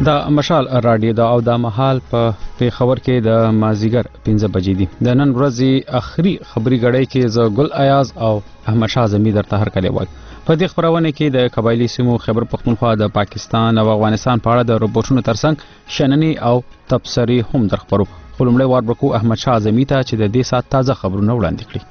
د مشال رادیو دا او د مهال په پیښور کې د مازیګر 15 بجې دي. د نن ورځې اخري خبري غړی کې ز ګل ایاز او احمد شاه زمي درته هر کله وای. په دې خبرونه کې د قبایلی سیمو خیبر پختونخوا د پاکستان او افغانستان په اړه د رپورټونو ترڅنګ شننې او تبصرې هم درخبرو. خلمړی واربکو احمد شاه زمي ته چې د دې سات تازه خبرونه وړاندې کړي.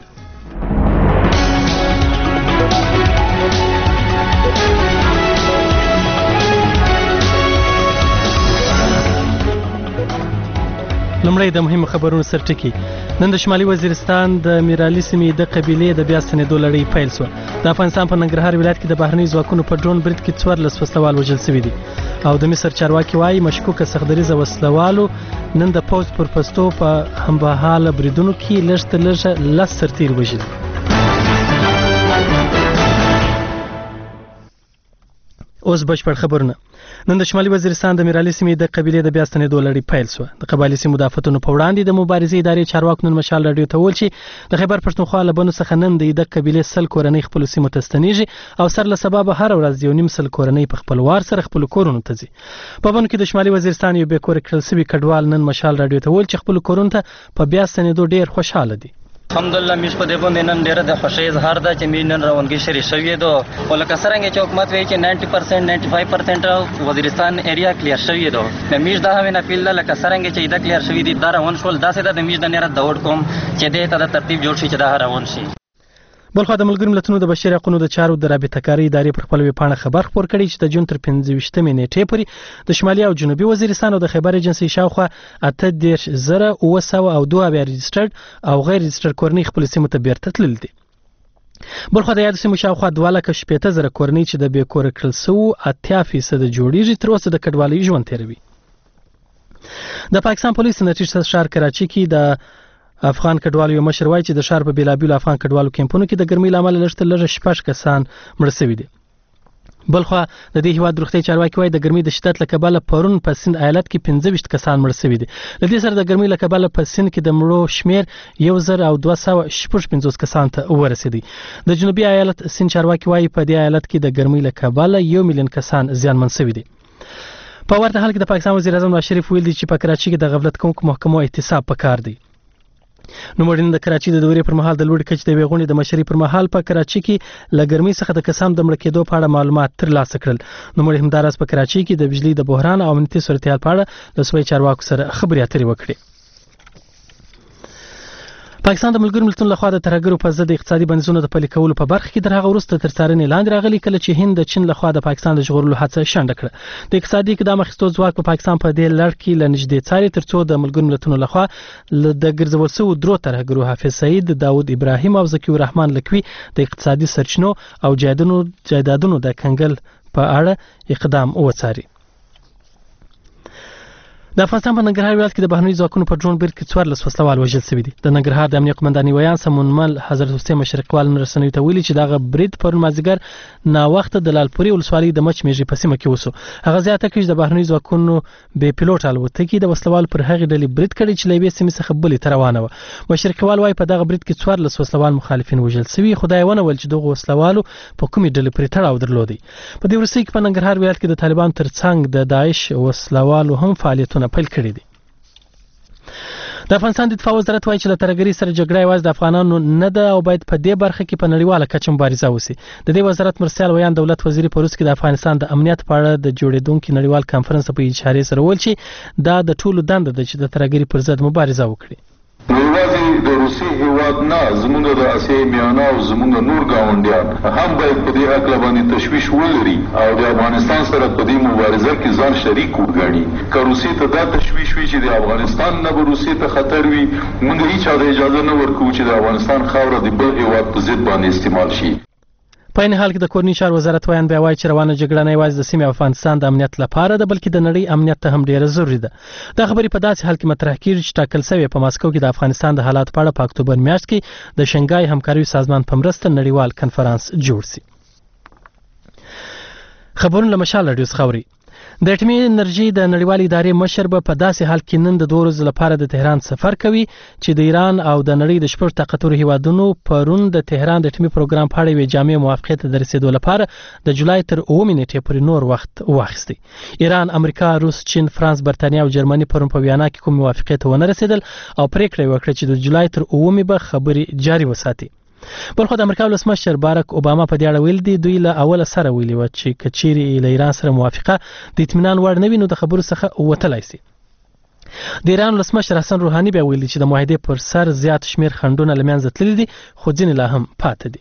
لمړی د مهمو خبرونو سرټکی. نن د شمالي وزیرستان د میرالي سیمې د قبیلې د بیا ستنېدو لړۍ پیل شوه. د افغانستان په ننګرهار ولایت کې د بهرني ځواکونو په ډرون برید کې 14 وسلوال وژل شوي دي. او د مصر چارواکي وایي مشکوکه سختدریزه وسلوالو نن د پوځ پر پستو په همبهاله بریدونو کې لږ تر لږه 10 سرتیر وژلي. اوس بشپړ خبرونه. نن د شمالي وزیرستان د میرالي سیمې د قبیلې د بیا ستنېدو لړۍ پیل شوه. د قبایلي سیمو د آفتونو په وړاندې د مبارزې ادارې چارواکو نن مشال راډیو ته وویل چې د خیبر پښتونخوا له بنو څخه نن د قبیلې 100 کورنۍ خپلو سیمو ته ستنېږي او سر له سببه هر ورځ 1.5 کورنۍ په خپل وار سره خپل کورونو ته ځي. په بنو کې د شمالي وزیرستان یو بې کوره کړل شوي کډوال نن مشال راډیو ته وویل چې خپل کورونو ته په بیا ستنېدو ډېر خوشاله دي. الحمدلله میش په دې باندې نن ډیره د خوشی اظهار ده چې می نن روانګي شری شوی دو ولکه څنګه چې حکومت وایي چې 90% 95% وزیرستان ایریا کلیر شوی دو میش دا هم نه پیل لکه څنګه چې دا کلیر شوی دي دا روان شول دا سه د میش د نره دوړ کوم چې دې ته د ترتیب جوړ شي چې دا روان شي. بلخو د ملګرو ملتونو د بشري حقوقو د چارو د رابطه کاری ادارې پر خپل ویبپاڼه خبر خپور کړی چې د جون تر 15 نیټې پورې د شمالي او جنوبي وزیرستان او د خیبر ایجنسي شاوخوا 8,902 ريجسترډ او غیر ريجسترډ کورنۍ خپل سیمو ته بیرته تلل دي. بلخو د یاد سیمو شاوخوا 2,15,000 کورنۍ چې د بې کوره کړل سوو 80% جوړیږي تر اوسه د کډوالۍ ژوند تیروي. د پاکستان پولیس نتیجه شهر کراچي کې د افغان کډوالو یو مشر وایي چې د ښار په بیلابیلو افغان کډوالو کیمپونو کې د ګرمۍ له امله لږ تر لږه 6 کسان مړه شوي دي. بلخو د دې هیواد روغتیايي چارواکي وایي د ګرمۍ د شدت له کبله پرون په سند ایالت کې 15 کسان مړه شوي دي. له دې سره د ګرمۍ له کبله په سند کې د مړو شمیر 1,256 کسان ته ورسېدی. د جنوبي ایالت سند چارواکي وایي په دې ایالت کې د ګرمۍ له کبله 1 میلیون کسان زیانمن شوي دي. په ورته حال کې د پاکستان وزیر اعظم نواز شریف ویلي چې په کراچي کې د غفلت کوونکو محکمو احتساب پکار دی. نوموړي د کراچي د دورې پر مهال د لوړ کچې د ویغونې د مشري پر مهال په کراچي کې له ګرمۍ څخه د کسانو د مړه کېدو په اړه معلومات ترلاسه کړل. نوموړي همداراز په کراچي کې د بجلی د بحران او امنیتي صورتحال په اړه له صوبایي چارواکو سره خبرې اترې وکړې. پاکستان د ملګرو ملتونو لخوا د ترهګرو په ضد اقتصادي بندیزونو د پلي کولو په برخه کې تر هغه وروسته تر څارنې لاندې راغلي کله چې هند د چین لخوا د پاکستان د ژغورلو هڅه شنډه کړه. د اقتصادي اقدام اخیستو ځواک په پاکستان په دې لړ کې له نږدې څاري ترڅو د ملګرو ملتونو لخوا د ګرځول شوو درو ترهګرو حافظ سعید، داود ابراهیم او ذکی الرحمن لکوي د اقتصادي سرچینو او جایدادونو د کنګل په اړه اقدام وڅاري. د افغانستان په ننګرهار ولایت کې د بهرني ځواکونو په ډرون برید کې 14 وسلوال وژل شوي دي. د ننګرهار د امنیه قومندانۍ ویان سمونمل حضرت حسین مشرقوال رسنیو ته ویلي چې دغه برید پرون مازدیګر ناوخته د لالپورې ولسوالۍ د مچ میږي په سیمه کې وسو. هغه زیاته کړي چې د بهرني ځواکونو بې پیلوټ الوتکې د وسلوال پر هغې ډلې برید کړی چې له یوې سیمې څخه بلې ته روانه وه. مشرقوال وایي په دغه برید کې 14 وسلوال مخالفین وژل شوي. خدای ونه ویل چې دغه وسلوالو په کومې ډلې پورې تړاو درلودی. په دې وروستیو کې په ننګرهار ولایت کې د طالبانو ترڅنګ د داعش وسلوالو هم فعالیتونه پیل کړي دي. د افغانستان د دفاع وزارت وایي چې له ترهګرۍ سره جګړه یوازې د افغانانو نه ده او باید په دې برخه کې په نړیواله کچه مبارزه وشي. د دې وزارت مرستیال ویان دولت وزیر په روس کې د افغانستان د امنیت په اړه د جوړېدونکي نړیوال کانفرنس په اشارې سره ویل چې دا د ټولو دنده ده چې د ترهګرۍ پر ضد مبارزه وکړي. یوازې د روسي هیواد نه زموږ د اسیایي میانه او زموږ نور ګاونډیان هم باید په دې هکله باندې تشویش ولري او د افغانستان سره په دې مبارزه کې ځان شریک وګڼي. که روسي ته دا تشویش وي چې د افغانستان نه به روسي ته خطر وي، موږ هیچا د اجازه نه ورکوو چې د افغانستان خاوره د بل هیواد په ضد باندې استعمال شي. په این حال کې د کورني چارو وزارت ویان بیا وایي چې روانه جګړه نه یوازې د سیمې افغانستان د امنیت لپاره ده بلکې د نړۍ امنیت ته هم ډیره ضروري ده. دا خبرې په داسې حال کې مطرح کیږي چې ټاکل شوی په ماسکو کې د افغانستان د حالات په اړه په اکتوبر میاشت کې د شنګای همکاري سازمان په مرسته نړیوال کنفرانس جوړ شي. خبرونه له مشال راډیو څخه اوري. د اټومي انرژي د نړیوال ادارې مشر به په داسې حال کې نن د 2 ورځې لپاره د تهران سفر کوي چې د ایران او د نړۍ د شپږ طاقتورو هیوادونو پرون د تهران د اټومي پروګرام په اړه یوې جامع موافقې ته د رسیدو لپاره د جولای تر 9 نیټې پورې نور وخت واخیستی. ایران، امریکا، روس، چین، فرانس، برتانیا او جرمني پرون په ویانا کې کوم موافقې ته ونه رسیدل او پریکړه وکړه چې د جولای تر 9 به خبرې جاري وساتي. بلخو د امریکا ولسمشر باراک اوباما په دې اړه ویل دي دوی له اوله سره ویلي و چې کچيري له ایران سره موافقه د اطمینان وړ نه وي نو د خبرو څخه وتلای شي. د ایران ولسمشر حسن روحاني بیا ویلي چې د معاهدې پر سر زیات شمیر خنډونه لمنځه تللي دي خو ځینې لا هم پاتې دي.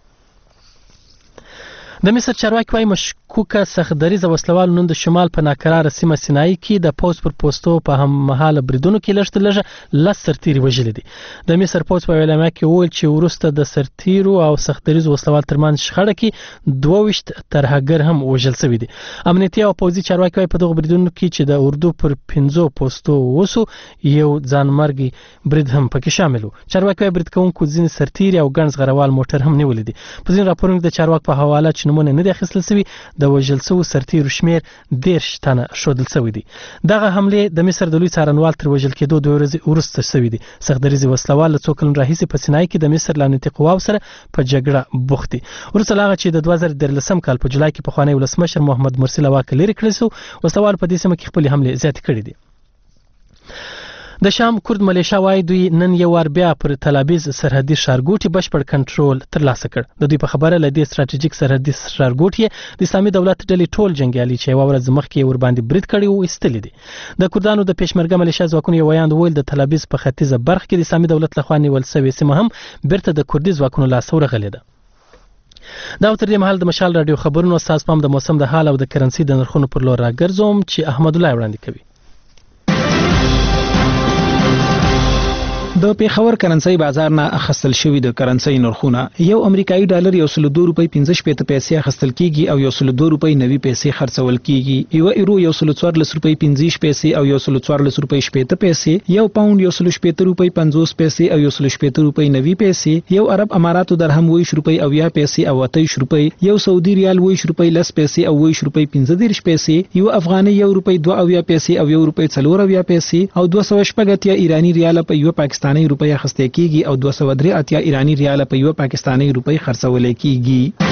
د مصر چارواکي وايي مشکوکه سختدریزه وسلوال نن د شمال په ناکراره سیمه سینای کې د پوز پر پوسټو په هم مهاله بریدونو کې لږ لس سرتیري وژلي دي. د مصر پوز په اعلامیه کې وویل چې وروسته د سرتیرو او سختدریزو وسلوال ترمنځ شخړه کې 22 ترهګر هم وژل شوي دي. امنیتي او پوځي چارواکي وايي په دغه بریدونو کې چې د اردو پر 15 پوسټو وسو یو ځانمرګي برید هم پکې شامل و. چارواکي وايي برید کوونکو ځینې سرتیري او ګڼ زغروال موټر هم نیولي دي. په ځینې راپورونو کې د چارواکو په حواله چې نمونه نه دي اخیستل شوي د وژل شوو سرتیرو شمیر 10 تنه ښودل شوی دی. دغه حمله د مصر د لوی څارنوال تر وژل کېدو 2 ورځې وروسته شوې دي. سختدریزي وسلوال له څو کلونو راهیسې په سینای کې د مصر له امنیتي قواو سره په جګړه بوخت دي. وروسته له هغه چې د 2013 کال په جولای کې پخوانی ولسمشر محمد مرسي له واکه لرې کړل شو وسلوال په دې سیمه کې خپلې حملې زیاتې کړې دي. د شام کورد ملیشا وايي دوی نن یو وار بیا پر تلابیز سرحدي ښارګوټي بشپړ کنټرول ترلاسه کړ. د دوی په خبره لدې ستراتیژیک سرحدي ښارګوټي د اسلامي دولت ډلې ټول جنگیالي چې یو ورځ مخکې ور باندې برید کړی وو ایستلې دي. د کردانو د پېشمرګه ملیشا ځواکونو یو ویاند ویل د تلابیز په ختیځه برخه کې د اسلامي دولت لخوا نیول شوې سیمه هم بیرته د کردي ځواکونو لاس ورغلې ده. دا تر دې مهال د مشال رادیو خبرونو استاد پام د موسم د حال او د کرنسي د نرخونو پر لور راګرځوم چې احمد الله وړاندې کوي. د پیښور کرنسي بازار نه اخیستل شوی د کرنسي نرخونه یو امریکایي ډالر 102 روپۍ 15 پیسې اخیستل کیږي او 102 روپۍ 90 پیسې خرڅول کیږي. یو ایرو 114 روپۍ 15 پیسې او 114 روپۍ 80 پیسې، یو پاوند 118 روپۍ 50 پیسې او 118 روپۍ 90 پیسې، یو عرب اماراتو درهم 20 روپۍ او 10 پیسې او 28 روپۍ، یو سعودي ریال 20 روپۍ 10 پیسې او 20 روپۍ 15 پیسې، یو افغاني 1 روپۍ 2 پیسې او 1 روپۍ 4 پیسې او 280 ایرانی ریال په یو پاکستاني روپۍ اخیستل کیږي او 283 ایرانی ریال په یو پاکستاني روپۍ خرڅول کیږي.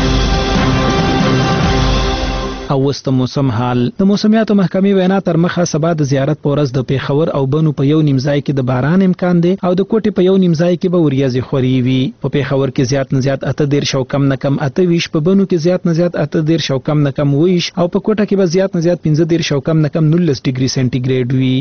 او وست موسم حال د موسمیاتو محکمې وینا تر مخه سبا د زیارت په ورځ د پیښور او بنو په یو نیمځای کې د باران امکان دی او د کوټې په یو نیمځای کې به وریځې خوري وي. په پیښور کې زیات نه زیات 18 او کم نه کم 28، په بنو کې زیات نه زیات 18 او کم نه کم 20 او په کوټه کې به زیات نه زیات 15 او کم نه کم 19 ډیګري سنټیګریډ وي.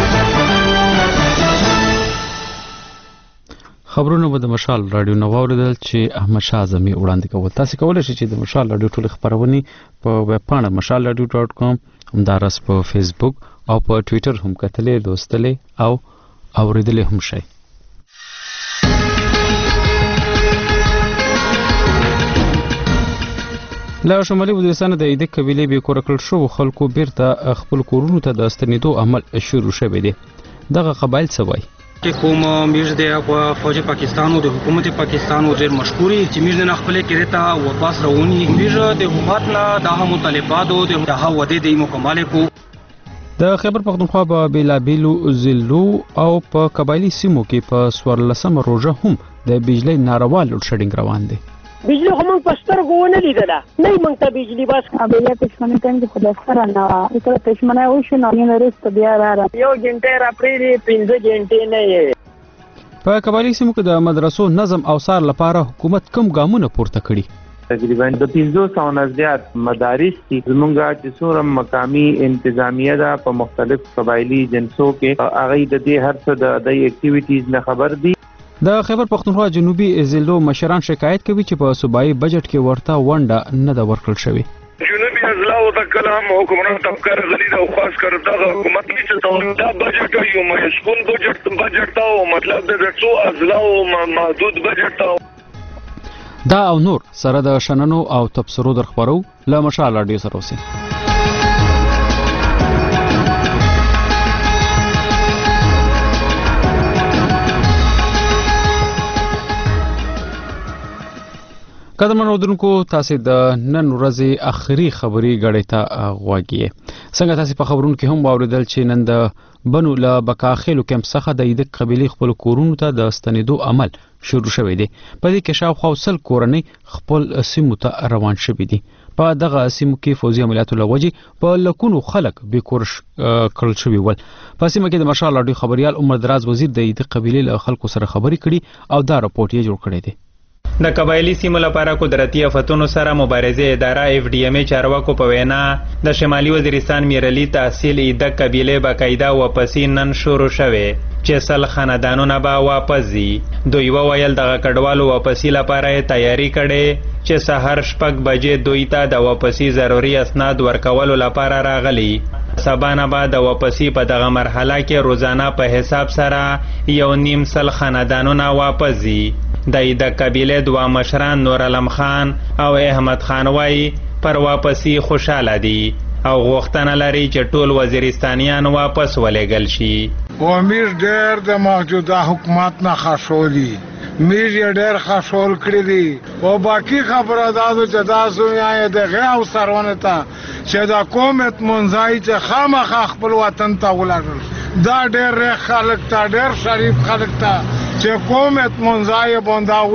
خبرونه به د مشال رادیو نو اوریدل چې احمد شاه اعظمي وړاندې کول. تاسو کولای شئ چې د مشال رادیو ټول خبرونه په ویب پاڼه mashalradio.com همدارس په فیسبوک او په ټوئیټر هم کتلې لوستلې او اوریدلې هم شئ. لا شمالي وزیرستان د ایده قبيله به کور کړل شو خلکو بیرته خپل کورونو ته د ستنیدو عمل شروع شوه دي. دغه قبایل سوای کوم میرز د فوج پاکستان او د حکومت پاکستان او ډیر مشکوري چې میرز نه خپل کېتا واپس راونی میرز د حکومت نه د مطالبات او د هوادې د مکمل کو. د خیبر پختونخوا په بیلابیلو ضلعو او په قبایلی سیمو کې په 14 روزه هم د بجلی ناروا لوډ شیډینګ روان دي. بجلی هم پستر غوونه لیدله نه مونږ ته بجلی بس قبیله پښمنه څنګه خو د سره نه ټول پښمنه وشو نو نه رست بیا را یو غنټه را پریری 15 غنټه نه. په قبایلی سیمو کې د مدرسو نظم او څار لپاره حکومت کوم ګامونه پورته کړي؟ تقریبا د 500 نه زیات مدارس دي زمونږه چې څوره مقامی انتظامیه ده په مختلف قبایلی جنسو کې هغه د دې هر څه د اکټیویټیز نه خبر دي. د خیبر پختونخوا جنوبي ضلعو مشران شکایت کوي چې په صوبایي بجټ کې ورته ونډه نه ده ورکړل شوې. جنوبي اضلاع او د کلام حکومت طبقه غلي او خاص کر دغه حکومت چې دا بجټ یو مشغول بجټ او مطلب د څو اضلاع او محدود بجټ دا او نور سره د شننو او تبصرو در خبرو له مشال رادیو سره اوسئ. قدرمن اودونکو تاسو د نن ورځې اخري خبري غړې ته غواګي څنګه تاسو په خبرونو کې هم واوریدل چې نن د بنو له بکاخیلو کمپ څخه د ایدک قبيله خپل کورونو ته د ستنېدو عمل شروع شوی دی. په دې کې شاوخوا وسل کورنۍ خپل سیمو ته روان شوي دي. په دغه سیمو کې فوزي عملیاتو لوجې په لکونو خلک به کور کړل شوي ول. په سیمه کې د مشال اډیو خبريال عمر دراز وزیر د ایدک قبيله له خلکو سره خبري کړي او دا راپورټ یې جوړ کړی دی. د قبایلی سیمو لپاره قدرتي آفتونو سره مبارزه اداره FDMA چارواکو په وینا د شمالي وزیرستان میرلی تحصیل ایدک قبیله باقاعده واپسی نن شروع شوه چې سل خاندانونه به واپس دي. دوی وویل دغه کډوالو واپسی لپاره تیاری کړي چې سحر 6 بجې دوی ته د واپسی ضروري اسناد ورکولو لپاره راغلي. سبانه بعد د واپسی په دغه مرحله کې روزانه په حساب سره 1.5 خاندانونه واپس دي. د قبیله دوا مشران نور علم خان او احمد خان وای پر واپسی خوشاله دي او غوښتنه لري چې ټول وزیرستانیان واپس ولېږل شي. امیر ډېر د موجوده حکومت نه خښولي میر یې ډېر خښول کړی دي او باقي خبره دا ده چې تاسو یې د غیاو سرونه ته چې دا کومت منځای چې خامخا خپل وطن ته ولاړل دا ډېر خلک ته ډېر شریف خلک ته چې کومت منځای باندې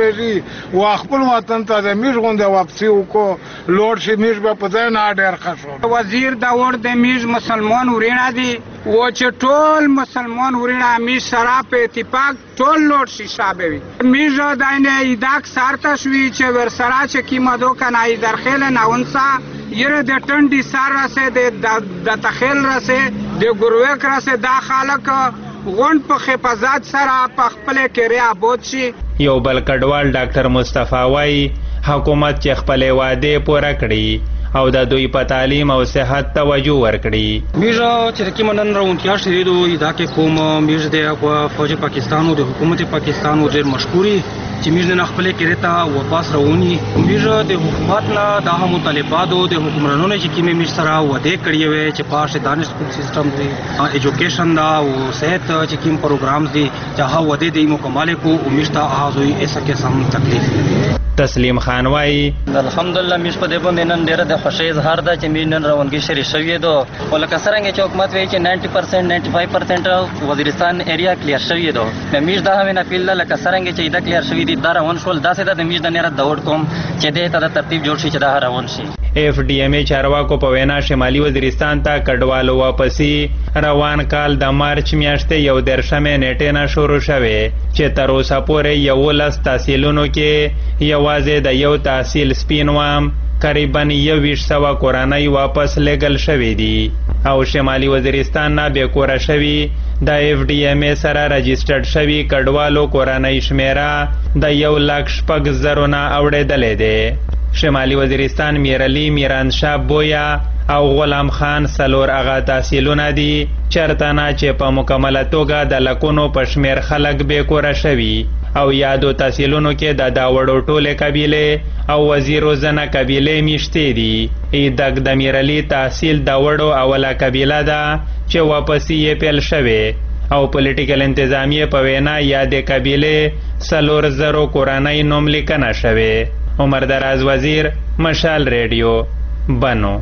وزروي او خپل وطن ته د میر غونډه واپسی وکړو لوړ شي میر به په ځای نه ډېر خښول. وزیر دا ور د میر مسلمان ورینه دي و چې ټول مسلمان ورینه میر سره په اتفاق ټول لوړ شي شابوي میر داینه ایداک سارته شوی چې ور سره چې کیمدو کنای درخل نه ونسا یره د ټنډي سار راسه د تخیل راسه د ګروک راسه دا خلک غون په حفاظت سره په خپل کې رعابود شي. یو بل کډوال ډاکټر مصطفی وای حکومت چې خپل وعده پوره کړي او د دوی په تعلیم او صحت توجه ورکړي. میرا چې کوم نن راونتیا شری دوی دا کې کوم میرز دی او فوج پاکستان او د حکومت پاکستان او ډېر مشکوري چې میرز نه خپل کې رته واپس راونی میرز د حکومت نه د هم طالبانو د حکمرانونو چې کیمه میر سره وعده کړی وي چې پاش دانش سکول سیستم دی ایجوکیشن دا او صحت چې کیم پروګرامز دي چې هغه وعده دی مکمل کو امید ته احازوي ایسا کې سم تکلیف. تسلیم خان وای الحمدلله مش په دې باندې نن ډیره د خوشی اظهار ده چې مين نن روانګي شری شوی دو ولکه سرنګ چې حکومت وی چې 90% 95% وزیرستان ایریا کلیر شوی دو مې میش دا هم نه پیل لکه سرنګ چې دا کلیر شوی دي دا روان شول دا سه د میش د نره دوړ کوم چې دې ته د ترتیب جوړ شي چې دا روان شي. FDMA چارواکو په وینا شمالي وزیرستان ته کډوالو واپسی روان کال د مارچ میاشتې 11 نیټه نه شروع شوه چې تر اوسه پورې 11 تحصیلونو کې یوازې د یو تحصیل سپینوام تقریبا 100 کورنۍ واپس لګل شوې دي او شمالي وزیرستان نه به کور شوي د FDMA سره رجسټرډ شوي کډوالو کورنۍ شمیره د 1,00,000 نه اوړېدلې ده. شمالي وزیرستان میرلی میرانشاه بویا او غلام خان سلور اغا تحصیلونه دي چرته نه چې په مکمله توګه د لکونو پشمیر خلک به کور شوي او یادو تحصیلونو کې د داوړو ټوله قبیله او وزیرو زنه قبیله میشته دي. ایدک د میرلی تحصیل داوړو اوله قبیله ده چې واپسی یې پیل شوه او پولیټیکل انتظامیه په وینا یادې قبیله سلور زرو کورنۍ نوم لیکنه شوه. عمر دراز وزیر مشال ریډیو بنو.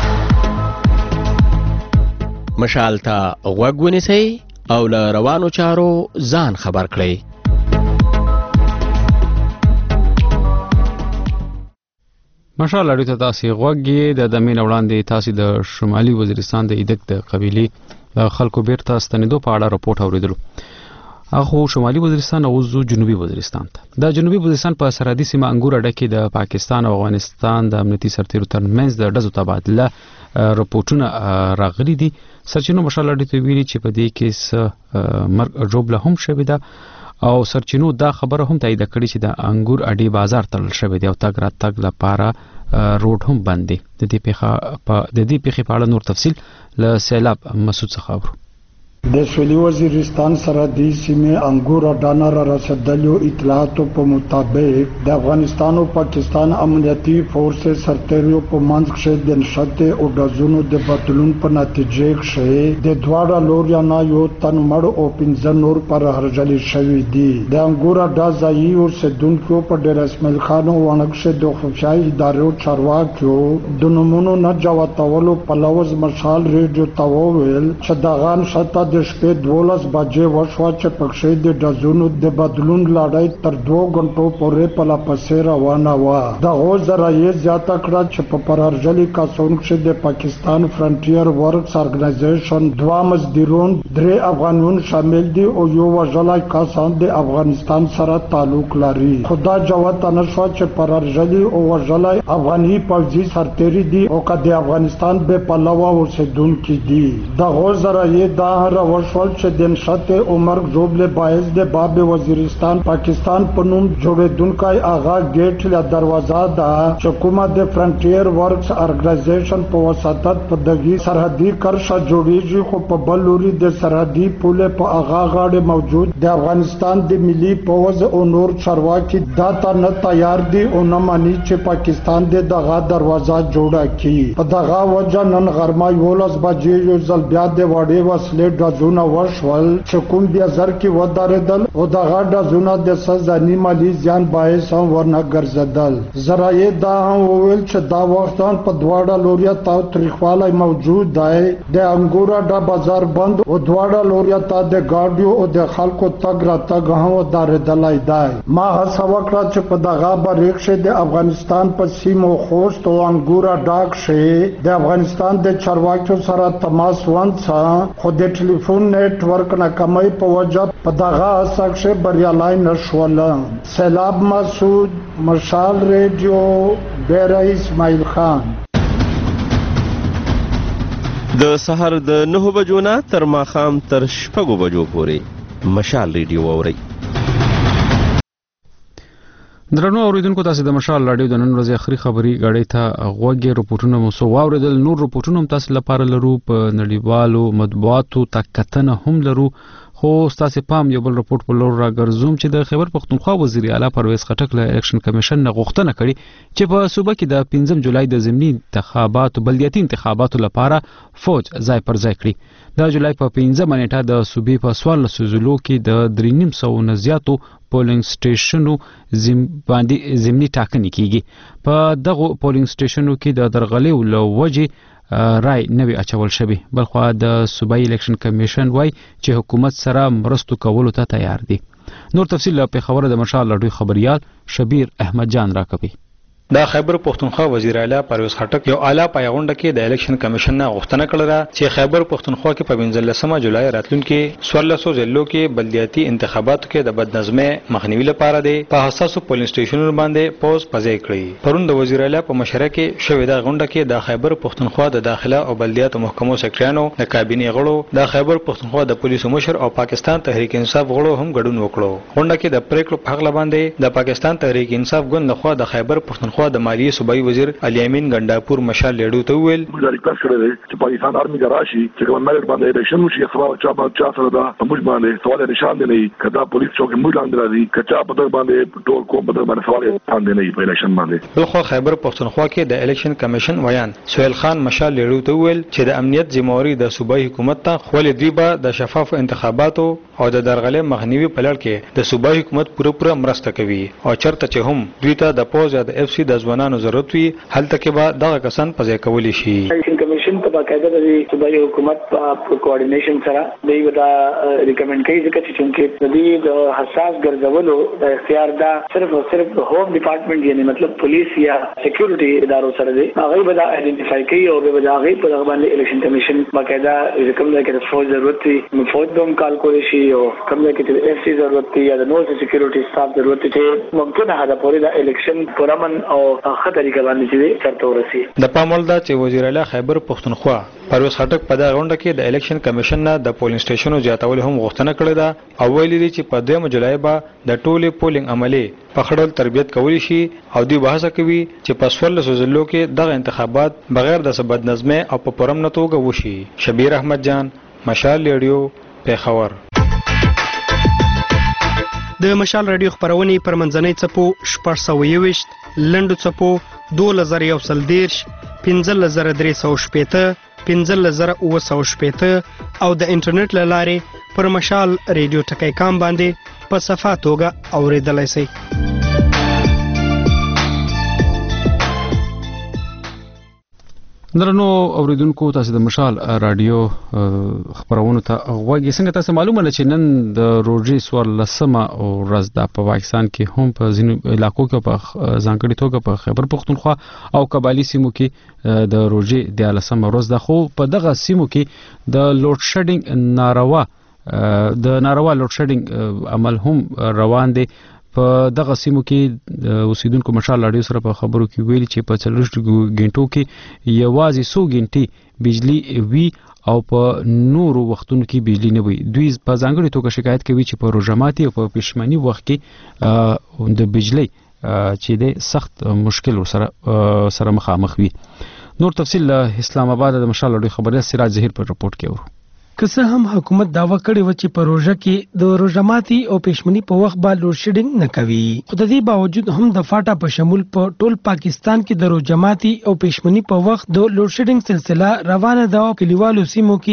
مشال ته غوږ ونیسئ او له روانو چارو ځان خبر کړئ. مشال اړیته تاسو غوږی د دمین وړاندې تاسو د شمالي وزیرستان د ایدک د قبيله د خلکو بیرته ستنېدو په اړه راپورټ اوریدلو. اخو شمالي وزیرستان او جنوبي وزیرستان ته د جنوبي وزیرستان په سرحدي سیمه انګور اډه کې د پاکستان او افغانستان د امنیتي سرتیرو ترمنځ د ډزو تبادله راپورټونه راغلي دي. سرچینو مشال اډه ویلي چې په دې کې مرګ جوړه هم شوې ده او سرچینو دا خبره هم تایید کړې چې د انګور اډې بازار تړل شوی دی او تګ راتګ لپاره روډ هم بند دي. د دې پیښې په اړه نور تفصیل له سیلاب مسعود څخه اورو. د سویلي وزیرستان سرحدي سیمې انګور اډانه را رسېدلو اطلاعاتو په مطابق د افغانستان او پاکستان امنیتي فورسز سرتېریو په منځ کې د نښتې او ډزونو د بدلون په نتیجه کې د دواړو لوريانو یو تن مړ او 15 نور پر هرجلي شوي دي. د انګور اډا ځایي اوسېدونکو په ډېر اسماعیل خان وانکشه د خفیه ادارو چارواکو د نومونو نه جواتولو په لوز مشال ریډیو ته وویل چې دغه نښته د شپې 12 بجې وشوه چې پکښې د ډزونو د بدلون لړۍ تر 2 غنټو پورې په لا پسې روانه وه. دغو ذرایع زیاته کړه چې په پرهرجلي کسانو کې د پاکستان فرنټیر ورکس ارګنایزیشن 2 مزدوران 3 افغانان شامل دي او یو وژلای کسان د افغانستان سره تعلق لري. خدا جوته نشو چې پرهرجلي او وژلای افغاني پوځي سرتېري دي او که د افغانستان به پلوه اوسېدونکي دي. دغو ذرایع دا وشول چې د نښتې عمر جوبل باعث د باب وزیرستان پاکستان په نوم جوړېدونکی هغه ګیټ له دروازه ده چې کومه د فرنټیر ورکس ارګنایزیشن په وساتت په دغه سرحدي کرښه جوړیږي خو په بل لوري د سرحدي پوله په هغه غاړه موجود د افغانستان د ملي پوځ او نور چارواکي دا ته نه تیار دي او نه مانی چې پاکستان د دغه دروازه جوړه کړي. په دغه وجه نن غرمه 11 بجې یو ځل بیا د وړې وسلې ډزونه وشول چې کوم بیا زر کې ودرېدل او دغه ډزونه د سزاني مالي زیان باعث هم ورنه ګرځېدل. ذرایع دا هم وویل چې دا وختان په دواړه لوریا تاوتریخوالی موجود دی. د انګور اډا بازار بند او دواړه لوریا ته د ګاډیو او د خلکو تګ راتګ هم ودرېدلی دی. ما هڅه وکړه چې په دغه برخه کې د افغانستان په سیمو خوست او انګور اډا کې د افغانستان د چارواکو سره تماس ونڅه خو د ټلیفون نیټ ورک ناکامۍ په وجه په دغه اساس بریالای نشول. سیلاب مسعود، مشال ریډیو، ډیره اسماعیل خان. د سحر د 9 بجو نه تر ماښام تر 6 بجو پورې مشال ریډیو اورئ. درنو اوریدونکو تاسو د مشال رادیو د نن ورځې اخري خبري غړې ته غوږی رپورټونه مو سو واوریدل. نور رپورټونه هم تاسو لپاره لرو په نړیوالو مطبوعاتو تکتنه هم لرو خو تاسو پام یو بل رپورټ په لور راګرځوم چې د خیبر پختونخوا وزیر اعلی پرویز خټک له الیکشن کمیشن نه غوښتنه کړې چې په صوبه کې د 15 جولای د ضمني انتخاباتو بلدیاتي انتخاباتو لپاره فوج ځای پر ځای کړي. د جولای په 15 نیټه د صوبې په 14 ضلعو کې د 350 نه زیاتو پولینګ سټیشنو باندې ضمني ټاکنې کیږي. په دغه پولینګ سټیشنو کې د درغلې لوجې رای نوی اچول شوی. بلخو د صوبایي الیکشن کمیشن وای چې حکومت سره مرستو کولو ته تیار دي. نور تفصیل په خبره د مشال رادیو خبريال شبیر احمد جان راکوي. د خیبر پختونخوا وزیر اعلی پرویز خټک یو اعلی پایغونډه کې د الیکشن کمیشن نه غوښتنه کړې چې خیبر پختونخوا کې په 15 جولای راتلونکي 1400 ضلعو کې بلدیاتي انتخاباتو کې د بدنظمۍ مخنیوي لپاره د په حساسو پولینګ سټیشنونو باندې پوز پځای کړی. پرون د وزیر اعلی په مشوره کې شوې د غونډه کې د خیبر پختونخوا د داخله او بلدیاتو محکمو سکرټریانو د کابینې غړو د خیبر پختونخوا د پولیسو مشر او پاکستان تحریک انصاف غړو هم ګډون وکړو. غونډه کې د پریکړو په حق باندې د پاکستان تحریک انصاف ګوند لخوا د خیبر پختونخوا د مالیې صوبایي وزیر علي امین ګنداپور مشال لیډو ته ویل موږ ریکوست کړی دی چې پاکستان آرمي راشي چې ګورنمنت باندې الیکشن وشي سبا چا سره دا موږ باندې سوال نشان دی نه کدا پولیس چوک موږ لاندې راځي کچا په دغه باندې ټول کوم په دغه باندې سوال نشان دی نه په الیکشن باندې. بلخو خیبر پختونخوا کې د الیکشن کمیشن ویان سہیل خان مشال لیډو ته ویل چې د امنیت ذمہواری د صوبایي حکومت ته خپل دوی به د شفاف انتخاباتو او د درغلې مخنیوي په لړ کې د صوبایي حکومت پوره مرسته کوي او چرته چې هم دوی ته د پوز یا د اف سی د ځوانانو ضرورت وي هلته کې به دغه کسان په ځای کولی شي. الیکشن کمیشن په باقاعده د صوبایي حکومت په کوارډینیشن سره دوی ودا ریکمند کوي چې د دې د حساس ګرځولو د اختیار دا صرف او صرف هوم ډپارټمنټ یعنی مطلب پولیس یا سکیورټي ادارو سره دی. هغه به دا آئیډنټیفای کوي او به دا هغه په دغه باندې الیکشن کمیشن باقاعده کوم ځای کې د فوج ضرورت وي نو فوج دوم کال کولی شي او کوم ځای کې د اف سی ضرورت وي یا د نور سکیورټي سټاف ضرورت وي چې ممکنه هدا پورې د الیکشن پرامن او خطرې باندې چې چرته ورسي. د پامول دا چې وزیر اعلی خیبر پختونخوا پرویز خټک په دغه غونډه کې د الیکشن کمیشن نه د پولینګ سټیشنونو زیاتول هم غوښتنه کړې ده او ویلي دي چې په 2 جولای به د ټولې پولینګ عملي په خړل تربیت کولی شي او دوی بحث کوي چې په 14 ضلعو کې دغه انتخابات بغیر د بدنظمۍ او په پرامن توګه وشي. شبیر احمد جان مشال ریډیو پیښور. د مشال رادیو خبرونه پر منځنۍ چپو 621 لنډو چپو 2130 15380 15980 او د انټرنیټ له لارې پر مشال رادیو ټکی کام باندې په صفه توګه اوریدلای شئ. درنو اوریدونکو تاسو د مشال رادیو خبرونه ته غوږی څنګه تاسو معلومه نه چې نن د روزي سوار لسمه او ورځ د پاکستان کې هم په ځینو علاقو کې په ځانګړي توګه په خیبر پختونخوا او قبایلی سیمو کې د روزي د لسمه ورځ د خو په دغه سیمو کې د لوډ شیډینګ ناروا لوډ شیډینګ عمل هم روان دي. په دغه سیمو کې اوسیدونکو مشال رادیو سره په خبرو کې ویلي چې په 40 غنټو کې یوازې 100 غنټې بجلی وی او په نورو وختونو کې بجلی نه وي. دوی په ځانګړي توګه شکایت کوي چې په روزماتي او په پښمني وخت کې د بجلی چې د سخت مشکل سره مخامخ وي. نور تفصیل اسلام آباد د مشال رادیو خبري سراج ظهیر پر رپورت کې ورو. که څه هم حکومت داوا کړی و چې په روزه کې د روزماتي او پښمني په وخت باندې لوډ شیډینګ نه کوي، خو د دې باوجود هم د فاټا په شمول په ټول پاکستان کې د روزماتي او پښمني په وخت د لوډ شیډینګ سلسله روانه ده. کلیوالو سیمو کې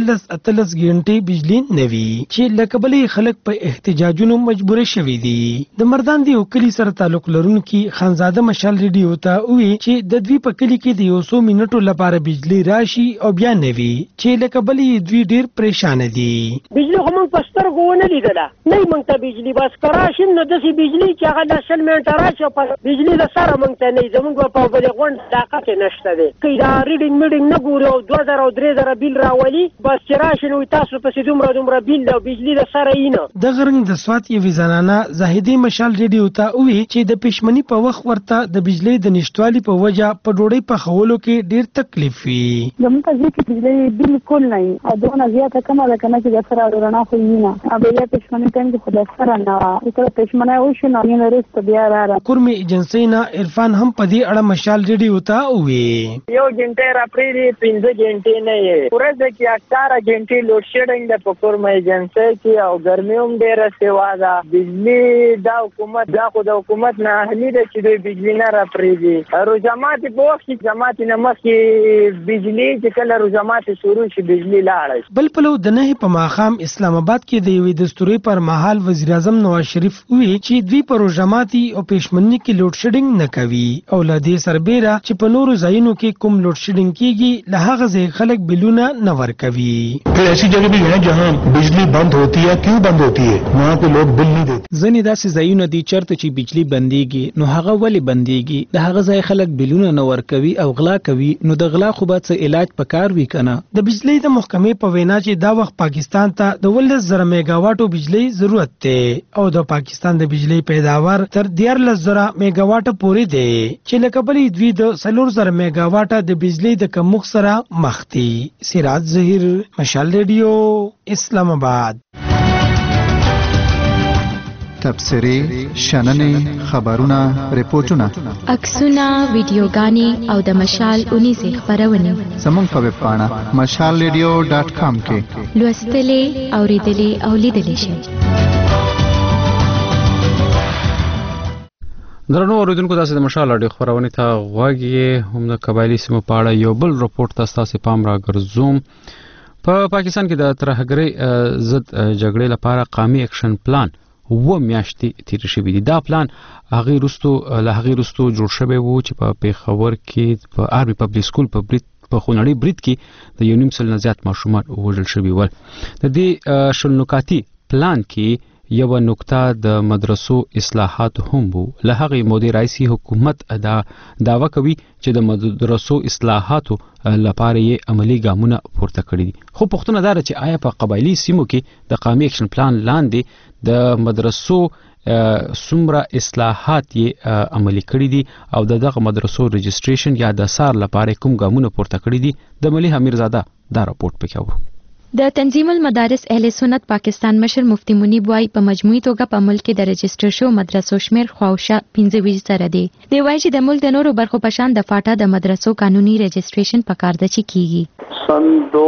38 غنټې بجلی نه وي چې لکبلې خلک په احتجاجونو مجبور شوي دي. د مردان دی او کلی سره تعلق لرونکي خانزاده مشال ریډیو ته وی چې د دوی په کلی کې د 100 منټو لپاره بجلی راشي او بیا نه وي چې لکبلې دوی ډیر پریشان دي. بجلی هم په سترګو نه لیدله، نه مونږ ته بجلی بس کراشین نو داسې بجلی چې هغه 10 منټه راشي په بجلی د سره مونږ ته نه زمونږ په بلې غونډ طاقت نشته دی. که دا ریډینګ میډینګ نه ګوري او 2000 او 3000 بیل راولي بس چې راشي نو تاسو پسې دومره بیل او بجلی د سره یې نه. د غرنګ د سوات یوې زنانه زاهدي مشال ریډیو ته وی چې د پښمني په وخت ورته د بجلی د نشټوالي په وجه په ډوډۍ په خولو کې ډیر تکلیف وي. زموږ ته ځکه بجلی بالکل نه او دونه زیاته کمه ده کنه چې د سره رڼا خو نه ابي پښمنه ټیم کې خدای سره نه کله پښمنه وشو نو نه رست بیا را کورمي ایجنسی نه عرفان هم په دې اړه مشال ریډیو ته وی یو غنټه را پریری 15 غنټې نه یې ورځ کې 18 غنټې لوډ شیډینګ د کورمي ایجنسی کې او ګرمیوم ډیره سیوا ده. بجلی دا حکومت دا خو د حکومت نه اهلی ده چې دوی بجلی نه را پریری. روزماتي په وخت کې جماعت نه مخکې بجلی چې کله روزماتي شروع شي بجلی لاړ. بل پلو د نه په ماخام اسلام آباد کې د یوې دستوري پر مهال وزیر اعظم نواز شریف وی چې دوی پر روزماتي او پښمني کې لوډ شیډینګ نه کوي او لدې سربېره چې په نورو ځایونو کې کوم لوډ شیډینګ کیږي له هغه ځای خلک بلونه نه ورکوي. ایسی جگہ بھی ہیں جہاں بجلی بند ہوتی ہے، کیوں بند ہوتی ہے؟ وہاں کے لوگ بل نہیں دیتے. ځنې داسې ځایونه دي چرته چې بجلی بنديږي نو هغه ولې بنديږي؟ د هغه ځای خلک بلونه نه ورکوي او غلا کوي. نو د غلا خو به څه علاج پکار وی کنه. د بجلی د محکمې په وینا چې دا وخت پاکستان ته د 11000 میگاواټو بجلی ضرورت ده او د پاکستان د بجلی پیداوار تر 14000 میگاواټه پورې ده چې لکبلې دوی د 4000 میگاواټه د بجلی د کمښت سره مخ دي. سراج ظهیر مشال ریډیو اسلام آباد. تبصرې، شننې، خبرونه، ریپورتونه، عکسونه، ویډیوګانې او د مشال 19 خبرونه زموږ په ویب پاڼه mashalradio.com کې لوستلې، اوریدلې او لیدلې شئ. درنو اوریدونکو تاسو د مشال رادیو خبرونه ته غواړئ هم د قبایلی سیمو په اړه یو بل رپورت تاسو پام راګرځوم. په پاکستان کې د ترهګرۍ ضد جګړې لپاره قومي اکشن پلان و میاشتې تیر شوی دی. دا پلان هغه رستو جوړ شوی وو چې په پیښور کې په آرمي پبلک سکول په خونړی برید کې د 1.5 زیات ماشومان وژل شوي ول. د دې شلنکاتی پلان کې یو نقطه د مدرسو اصلاحات هم وو. له هغه مودې رئیسي حکومت داوا کوي چې د مدرسو اصلاحاتو لپاره یې عملی ګامونه پورته کړي دي. خو پوښتنه دا ده چې آیا په قبایلی سیمو کې د قومي اکشن پلان لاندې د مدرسو څومره اصلاحات یې عملي کړي دي او دغه مدرسو رجسټریشن یا د سار لپاره کوم ګامونه پورته کړي دي؟ د ملي امیرزاده دا راپورټ پکې اورو. د تنظیم المدارس اهل سنت پاکستان مشر مفتی منیب وايي په مجموعي توګه په ملک کې د رجسټر شو مدرسو شمیر خواوشا 25 سره دی. دی وايي چې د ملک د نورو برخو په شان د فاټا د مدرسو قانوني رجسٹریشن پکار ده چې کیږي. सन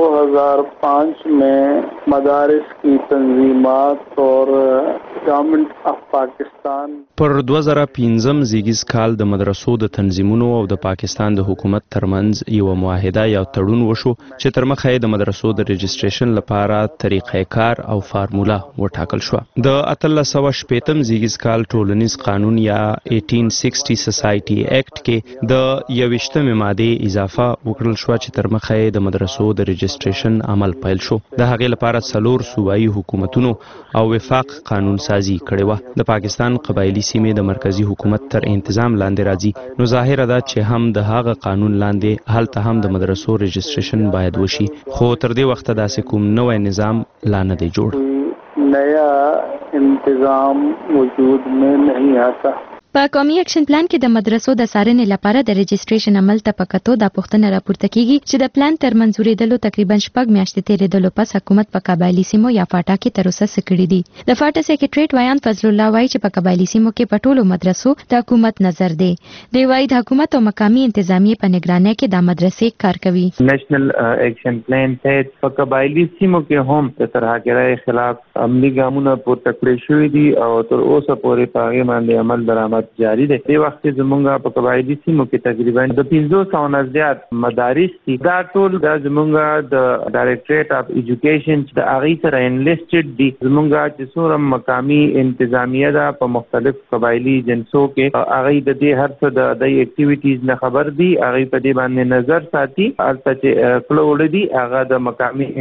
2005 में मदारिस की तंजीमात और गवर्नमेंट ऑफ पाकिस्तान پر 2015 زیږیز کال د مدرسو د تنظیمونو او د پاکستان د حکومت ترمنځ یو معاهده یا تړون وشو چې تر مخه د مدرسو د رجسټریشن لپاره طریقې کار او فارمولا وټاکل شو. د 1860 زیږیز کال ټولنیز قانون یا 1860 سوسایټي اکټ کې د 21مې ماده اضافه وکړل شو چې تر مخه د مدرسو د رجسټریشن عمل پیل شو. د هغې لپاره څلور صوبایي حکومتونو او وفاق قانون سازي کړې و. د پاکستان قبایلی سیمې د مرکزی حکومت تر انتظام لاندې راځي، نو ظاهر ده چې هم د هغه قانون لاندې هلته هم د مدرسو رجسټریشن باید وشي، خو تر دې وخته داسې کوم نوې نظام لا نه دی جوړ. نیا انتظام وجود میں نہیں آتا. په قومي اکشن پلان کې د مدرسو د څارنې لپاره د رجسټریشن عمل ته په کتو د پوښتنه راپورته کیږي چې د پلان تر منځورېدلو تقریبا 6 میاشتې تیرېدلو پس حکومت په قبایلی سیمو یا فاټا کې تر اوسه څه کړي دي. د فاټا سیکریټریټ ویان فضل الله وایي چې په قبایلی سیمو کې په ټولو مدرسو د حکومت نظر دی. دی وایي د حکومت او مقامي انتظامیې په نگرانۍ کې د مدرسې کار کوي. نیشنل ایکشن پلان تحت په قبایلی سیمو کې هم د ترهګرۍ خلاف عملی ګامونه پورته کړي شوي دي او تر اوسه پورې په هغې باندې عمل درآمد جاری دی. دې وخت کې زمونږ په قبایلی سیمو کې تقریبا د 500 نه زیات مدارس دي. دا ټول د زمونږ د ډایریکټریټ اف ایجوکیشن د هغې سره انلیسټډ دي. زمونږ چې څومره مقامي انتظامیه ده په مختلف قبایلی جنسو کې هغې د دې هر څه د اکټیویټیز نه خبر دي، هغې په دې باندې نظر ساتي. هلته چې کله وړه دي هغه د مقامي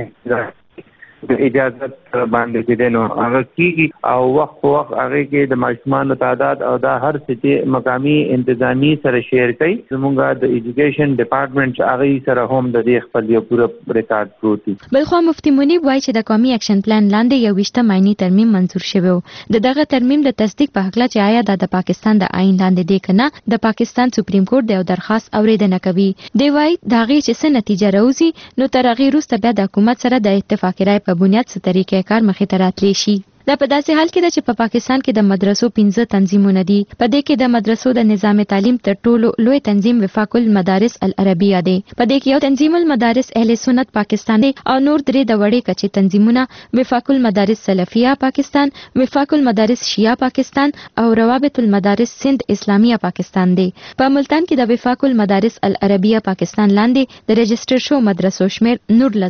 د اجازت باندې کې دی نو هغه کېږي او وخت په وخت هغې کې د ماشومانو تعداد او دا هر څه چې مقامي انتظامي سره شیر کوي. زمونږ د ایجوکیشن ډپارټمنټ چې هغې سره هم د دې خپل یو پوره ریکارډ پروت دی. بلخوا مفتی منیب وایي چې د قومي اکشن پلان لاندې 21 آئیني ترمیم منظور شوی و. د دغه ترمیم د تصدیق په هکله چې آیا د پاکستان د آئین لاندې دی که نه، د پاکستان سپریم کورټ د یو درخواست اورېدنه کوي. دی وایي د هغې چې څه نتیجه راوځي نو تر هغې وروسته بیا د حکومت سره د اتفاق رایې په بنیاد څه طریقې کار مخې ته راتلی شي. دا په داسې حال کې ده چې په پاکستان کې د مدرسو 15 تنظیمونه دي. په دې کې د مدرسو د نظام تعلیم تر ټولو لوی تنظیم وفاق المدارس العربیه دی. په دې کې یو تنظیم المدارس اهل سنت پاکستان دی او نور درې د وړې کچې تنظیمونه وفاق المدارس سلفیه پاکستان، وفاق المدارس شیعه پاکستان او روابط المدارس سند اسلامیه پاکستان دی. په ملتان کې د وفاق المدارس العربیه پاکستان لاندې د رجسټر شو مدرسو شمیر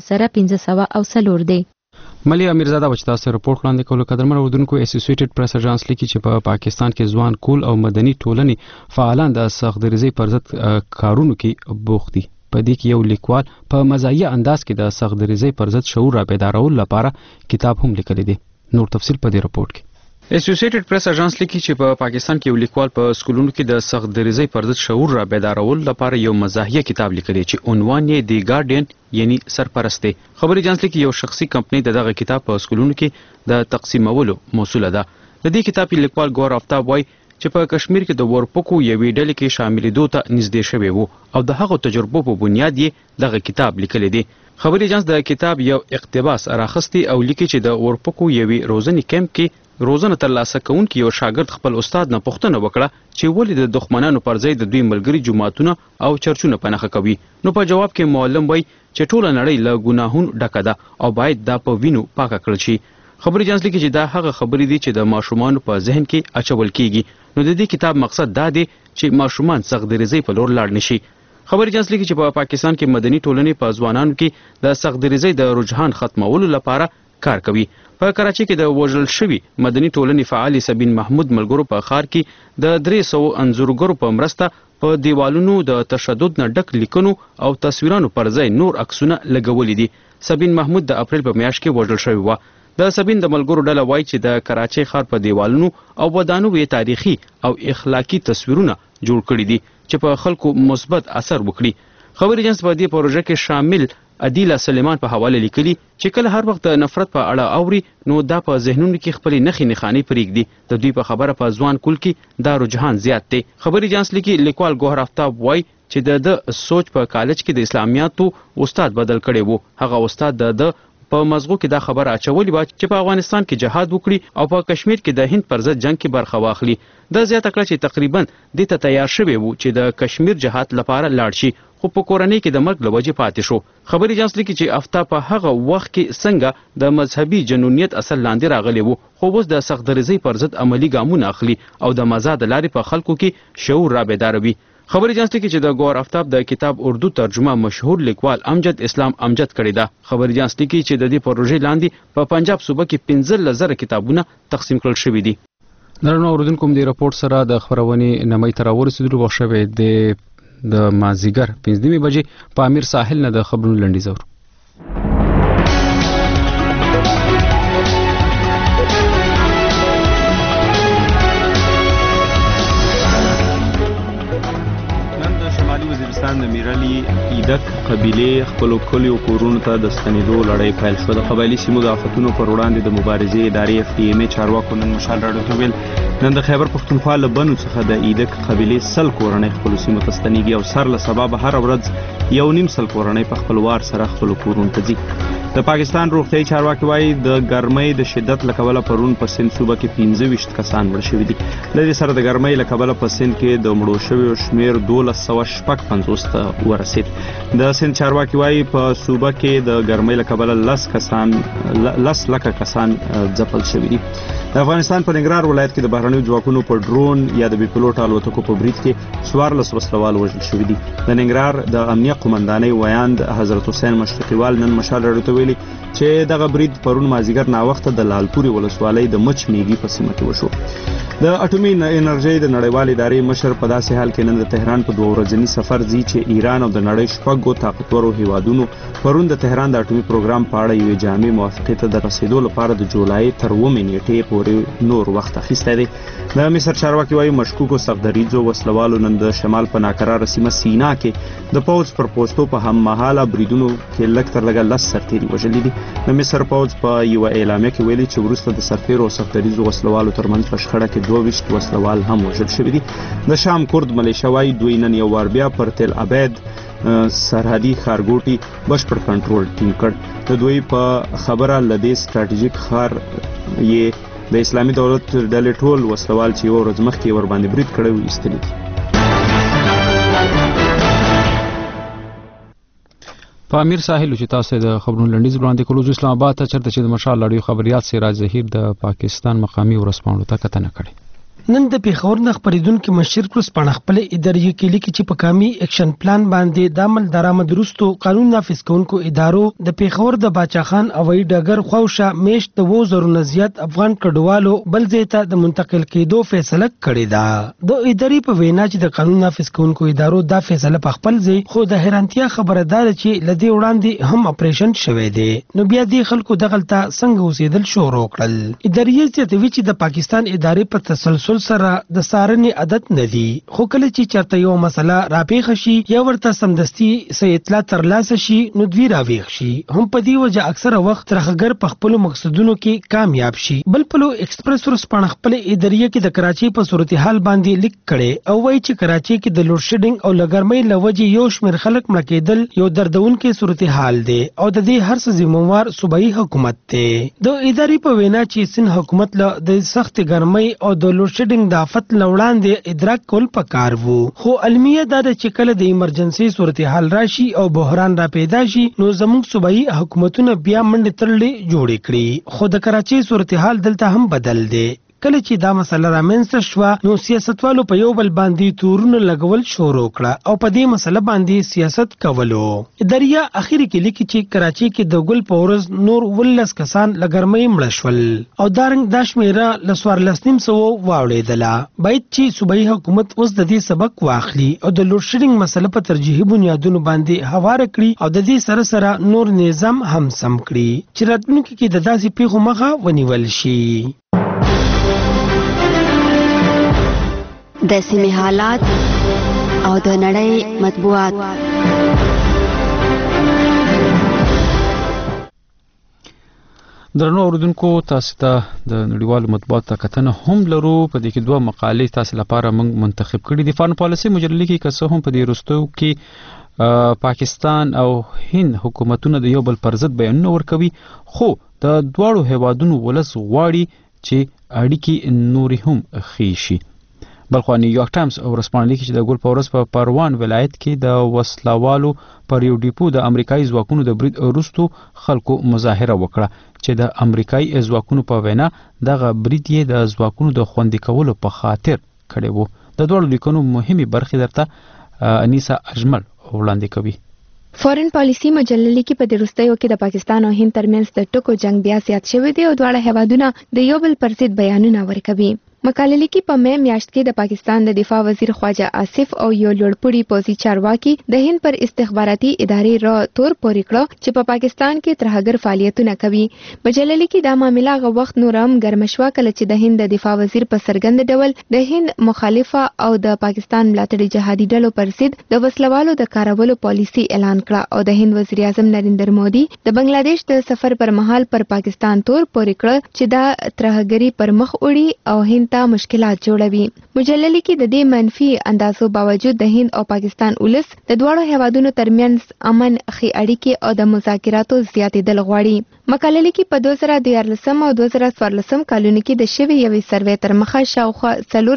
19,504 دی. ملي امیرزاده چې تاسو رپورټ وړاندې کولو قدرمن اردوونکو اسوسییټډ پریس اژانس لیکي چې په پاکستان کې ځوان کول او مدني ټولنې فعالان د سختدریزۍ پر ضد کارونو کې بوخت دي. په دې کې یو لیکوال په مزاحیه انداز کې د سختدریزۍ پر ضد شعور را بیدارولو لپاره کتاب هم لیکلی دی. نور تفصیل په دې رپورټ کې. اسوسییټډ پریس اژانس لیکي چې په پاکستان کې یو لیکوال په سکولونو کې د سختدریزۍ پر ضد شعور را بیدارولو لپاره یو مزاحیه کتاب لیکلی چې عنوان یې دی ګارډین یعنی سرپرست دی. خبري اژانس لیکي یو شخصي کمپنۍ دغه کتاب په سکولونو کې د تقسیمولو مسؤله ده. د دې کتاب لیکوال ګور آفتاب وایي چې په کشمیر کې د ورپکو یوې ډلې کې شاملېدو ته نږدې شوی وو او د هغو تجربو په بنیاد یې دغه کتاب لیکلی دی. خبري اژانس د کتاب یو اقتباس راخستی او لیکي چې د ورپکو یوې روزنې کیمپ کې روزنه ترلاسه کوونکی یو شاګرد خپل استاد نه پوښتنه وکړه چې ولې د دښمنانو پر ځای د دوی ملګري جماعتونه او چرچونه په نښه کوي. نو په جواب کې معلم وایي چې ټوله نړۍ له ګناهونو ډکه ده او باید دا په وینو پاکه کړل شي. خبري اژانس لیکي چې دا هغه خبرې دي چې د ماشومانو په ذهن کې اچول کیږي. نو د دې کتاب مقصد دا دی چې ماشومان سختدریزۍ په لور لاړ نشي. خبري اژانس لیکي چې په پاکستان کې مدني ټولنې په ځوانانو کې د سختدریزۍ د رجحان ختمولو لپاره کار کوي. په کراچۍ کې د وژل شوي مدني ټولنې فعال سبین محمود ملګرو په ښار کې د 300 انځورګرو په مرسته په دیوالونو د تشدد نه ډک لیکنو او تصویرانو پر ځای نور عکسونه لګولي دي. سبین محمود د اپریل په میاشت کې وژل شوی و. د سبین د ملګرو ډله وایي چې د کراچۍ ښار په دیوالونو او ودانو یې تاریخي او اخلاقی تصویرونه جوړ کړي دي چې په خلکو مثبت اثر وکړي. خبري اژانس په دې پروژه کې شامل عدیله سلیمان په حواله لیکلي چې کله هر وخت د نفرت په اړه اوري نو دا په ذهنونو کې خپلې نښې نښانې پرېږدي. د دوی په خبره په ځوان کول کې دا رجحان زیات دی. خبري اژانس لیکي لیکوال ګوهر آفتاب وایي چې د سوچ په کالج کې د اسلامیاتو استاد بدل کړی وو. هغه استاد د په مزغو کې دا خبر اچولې و چې په افغانستان کې جهاد وکړي او په کشمیر کې د هند پر ضد جنگ کې برخه واخلي. دا زیاته کړه چې تقریبا د ته تیار شوی وو چې د کشمیر جهاد لپاره لاړ شي، خو په کورنۍ کې د مرګ لوجې پاتې شو. خبري اجانس لیکي چې افتا په هغه وخت کې څنګه د مذهبي جنونیت اصل لاندې راغلی وو، خو اوس د سخت دریزۍ پر ضد عملی ګامونه اخلي او د مزاد لارې په خلکو کې شعور را بیداروي. خبري اجانس لیکي چې د ګور افتاب د کتاب اردو ترجمه مشهور لیکوال امجد اسلام امجد کړی ده. خبري اجانس لیکي چې د دې پروژې لاندې په پنجاب صوبه کې 15,000 کتابونه تقسیم کړل شوي دي. نن اوردونکو د راپورټ سره د خبرونې نمای تر ورسېدلو وخت شوی د مازیګر 5 بجې په امیر ساحل نه د خبرونو لنډیز اورو. د میرالي ایدک قبیلې خپلو کلیو کورونو ته د ستنېدو لړۍ پیل شوه. د قبایلي سیمو د آفتونو پر وړاندې د مبارزې ادارې FDMA چارواکو نن مشال راډیو ته ویل نن د خیبر پښتونخوا له بنو څخه د ایدک قبیلې 100 کورنۍ خپلو سیمو ته ستنېږي او سر له سبا به هره ورځ 1.5 کورنۍ په خپل وار سره خپلو کورونو ته ځي. د پاکستان روغتیايي چارواکي وایي د ګرمۍ د شدت له کبله پرون په سند صوبه کې 25 کسان مړه شوي دي. له دې سره د ګرمۍ له کبله په سند کې د مړو شویو شمېر 1250 ته ورسید. د سند چارواکي وایي په صوبه کې د ګرمۍ له کبله 10 لکه کسان ځپل شوي دي. د افغانستان په ننګرهار ولایت کې د بهرنیو ځواکونو په ډرون یا د بې پیلوټ الوتکو په برید کې 14 وسلوال وژل شوي دي. د ننګرهار د امنیه قومندانۍ ویاند حضرت حسین مشرقیوال نن مشال راډیو ته ویلي چې دغه برید پرون مازیګر ناوخته د لالپورې ولسوالۍ د مچ میږي په سیمه کې وشو. د اټومي انرژۍ د نړیوالې ادارې مشر په داسې حال کې نن د تهران په 2 ورځني سفر ځي چې ایران او د نړۍ شپږو طاقتورو هیوادونو پرون د تهران د اټومي پروګرام په اړه یوې جامع موافقې ته د رسیدو لپاره د جولای تر 9 نیټې پورې نور وخت اخیستی دی. د مصر چارواکي وایي مشکوکو سختدریځو وسلوالو نن د شمال په ناکراره سیمه سینا کې د پوځ پر پوستو په هم مهاله بریدونو کې لږ تر لږه 10 سرتیري وژلي دي. د مصر پوځ په یوه اعلامیه کې ویلي چې وروسته د سرتیرو او سختدریځو وسلوالو ترمنځ په شخړه کې 22 وسلوال هم وژل شوي دي. د شام کورد ملیشه وایي دوی نن یو وار بیا پر تل ابید سرحدي ښارګوټي بشپړ کنټرول ټینګ کړ. د دوی په خبره له دې سټراټیژیک ښار یې د اسلامي دولت ډلې ټول وسلوال چې یو ورځ مخکې ور باندې برید کړی و ایستلي دي. په امیر ساحل چې تاسو د خبرونو لنډیز وړاندې کولو اسلام آباد ته چرته چې د مشال لړیو خبريات سراج ظهیر د پاکستان مقامي ورسپانو ته کتنه کړې. نن د پیښور نه خبرېدونکو مشر کروس پاڼه خپل ادارې کې لیکي چې په کامي اکشن پلان باندې د عمل درآمد وروسته قانون نافذ کوونکو ادارو د پیښور د باچا خان هوایي ډګر خواوشه میاشت د 2000 نه زیات افغان کډوالو بل ځای ته د منتقل کېدو فیصله کړې ده. د ادارې په وینا چې د قانون نافذ کوونکو ادارو دا فیصله په خپل ځای خو د حیرانتیا خبره ده چې لدی وړاندې هم اپریشن شوی دی، نو بیا دې خلکو دغلطه څنګه اوسېدل شروع کړل. ادارې زیاتوي چې د پاکستان ادارې په تسلسل سره د سارنې عادت نه دي، خو کله چې چرته یو مسله راپېښه شي یا ورته سمدستي څه اطلاع ترلاسه شي نو دوی راویښ شي. هم په دې وجه اکثره وخت ترخګر په خپلو مقصدونو کې کامیاب شي. بل پلو ایکسپریس ورسپاڼه خپل ادارې کې د کراچۍ په صورتحال باندې لیک کړي او وایي چې کراچۍ کې د لوډ شیډینګ او لګرمۍ له وجې یو شمېر خلک مړه کېدل یو دردونکې صورتحال دی او د دې هر څه ذمہوار صوبایي حکومت دی. د ادارې په وینا چې سند حکومت له د سخت ګرمۍ او د لوډ شیډینګ د آفت لوړاندې ادراک کول پکار وو، خو المیه دا د چې کله د ایمرجنسي صورتحال راشي او بحران را پیدا شي نو زموږ صوبایي حکومتونه بیا منډې ترلې جوړې کړي. خو د کراچۍ صورتحال دلته هم بدل دی. کله چې دا مسله رامنځته شوه نو سیاستوالو په یو بل باندې تورونه لګول شروع کړه او په دې مسله باندې سیاست کولو. دریا اخر کې لیکي چې کراچۍ کې د ګل په ورځ نور 19 کسان لګرمۍ مړه شول او دارنګ دا شمیره ل 1400 واوړېدله. باید چې صوبایي حکومت اوس د دې سبق واخلي او د لوډ شیډینګ مسله په ترجیحي بنیادونو باندې هواره کړي او د دې سره سره نور نظام هم سم کړي چې راتلونکي کې د داسې پیښو مخه ونیول شي. د سیمې حالات او د نړۍ مطبوعات. درنو اوریدونکو تاسو ته د نړیوالو مطبوعاتو کتنه هم لرو. په دې کې دوه مقالې تاسو لپاره موږ منتخب کړې دي. فارن پالیسي مجله کې کسه هم په دې وروستو کې پاکستان او هند حکومتونه د یو بل پر ضد بیانونه ورکوي، خو د دواړو هیوادونو ولس غواړي چې اړیکې نورې هم ښې شي. بلخو نیویارک ټایمز ورسپانلی کې چې د ګل پورس په پروان ولایت کې د وسلوالو پر یو ډیپو د امریکایي ځواکونو د برید وروسته خلکو مظاهره وکړه چې د امریکایي ځواکونو په وینا دغه برید یې د ځواکونو د خوندي کولو په خاطر کړی وو. د دوړو لیکونو مهمه برخه درته انیسا اجمل وړاندې کوي. فارن پالیسي مجله لیکي په وروستیو کې د پاکستان او هند ترمنځ د ټکو جنگ بیا زیات شوی دی او دواړه هیوادونه د یو بل پر ضد بیانونه ورکوي. مقاله لیکي په مې میاشت کې د پاکستان د دفاع وزیر خواجه آصف او یو لوړپوړي پوځي چارواکي د هند پر استخباراتي ادارې را تور پورې کړو چې په پاکستان کې ترهګر فعالیتونه کوي. مجله لیکي دا معاملې غو وخت نور هم ګرم شو کله چې د هند د دفاع وزیر په سرګند ډول د هند مخالفه او د پاکستان ملاتړي جهادي ډلو پر ضد د وسلوالو د کارولو پالیسي اعلان کړه او د هند وزیر اعظم نریندر مودي د بنگلاديش د سفر پر مهال پر پاکستان تور پورې کړ چې دا ترهګری پر مخ وړي او هند ته مشکلات جوړوي. مجله لیکي د دې منفي اندازو باوجود د هند او پاکستان ولس د دواړو هیوادونو ترمنځ امن ښې اړیکې او د مذاکراتو زیاتېدل غواړي. مقاله لیکي په 2014 او 2014 کلونو کې د شوی یوې سروې تر مخه شاوخوا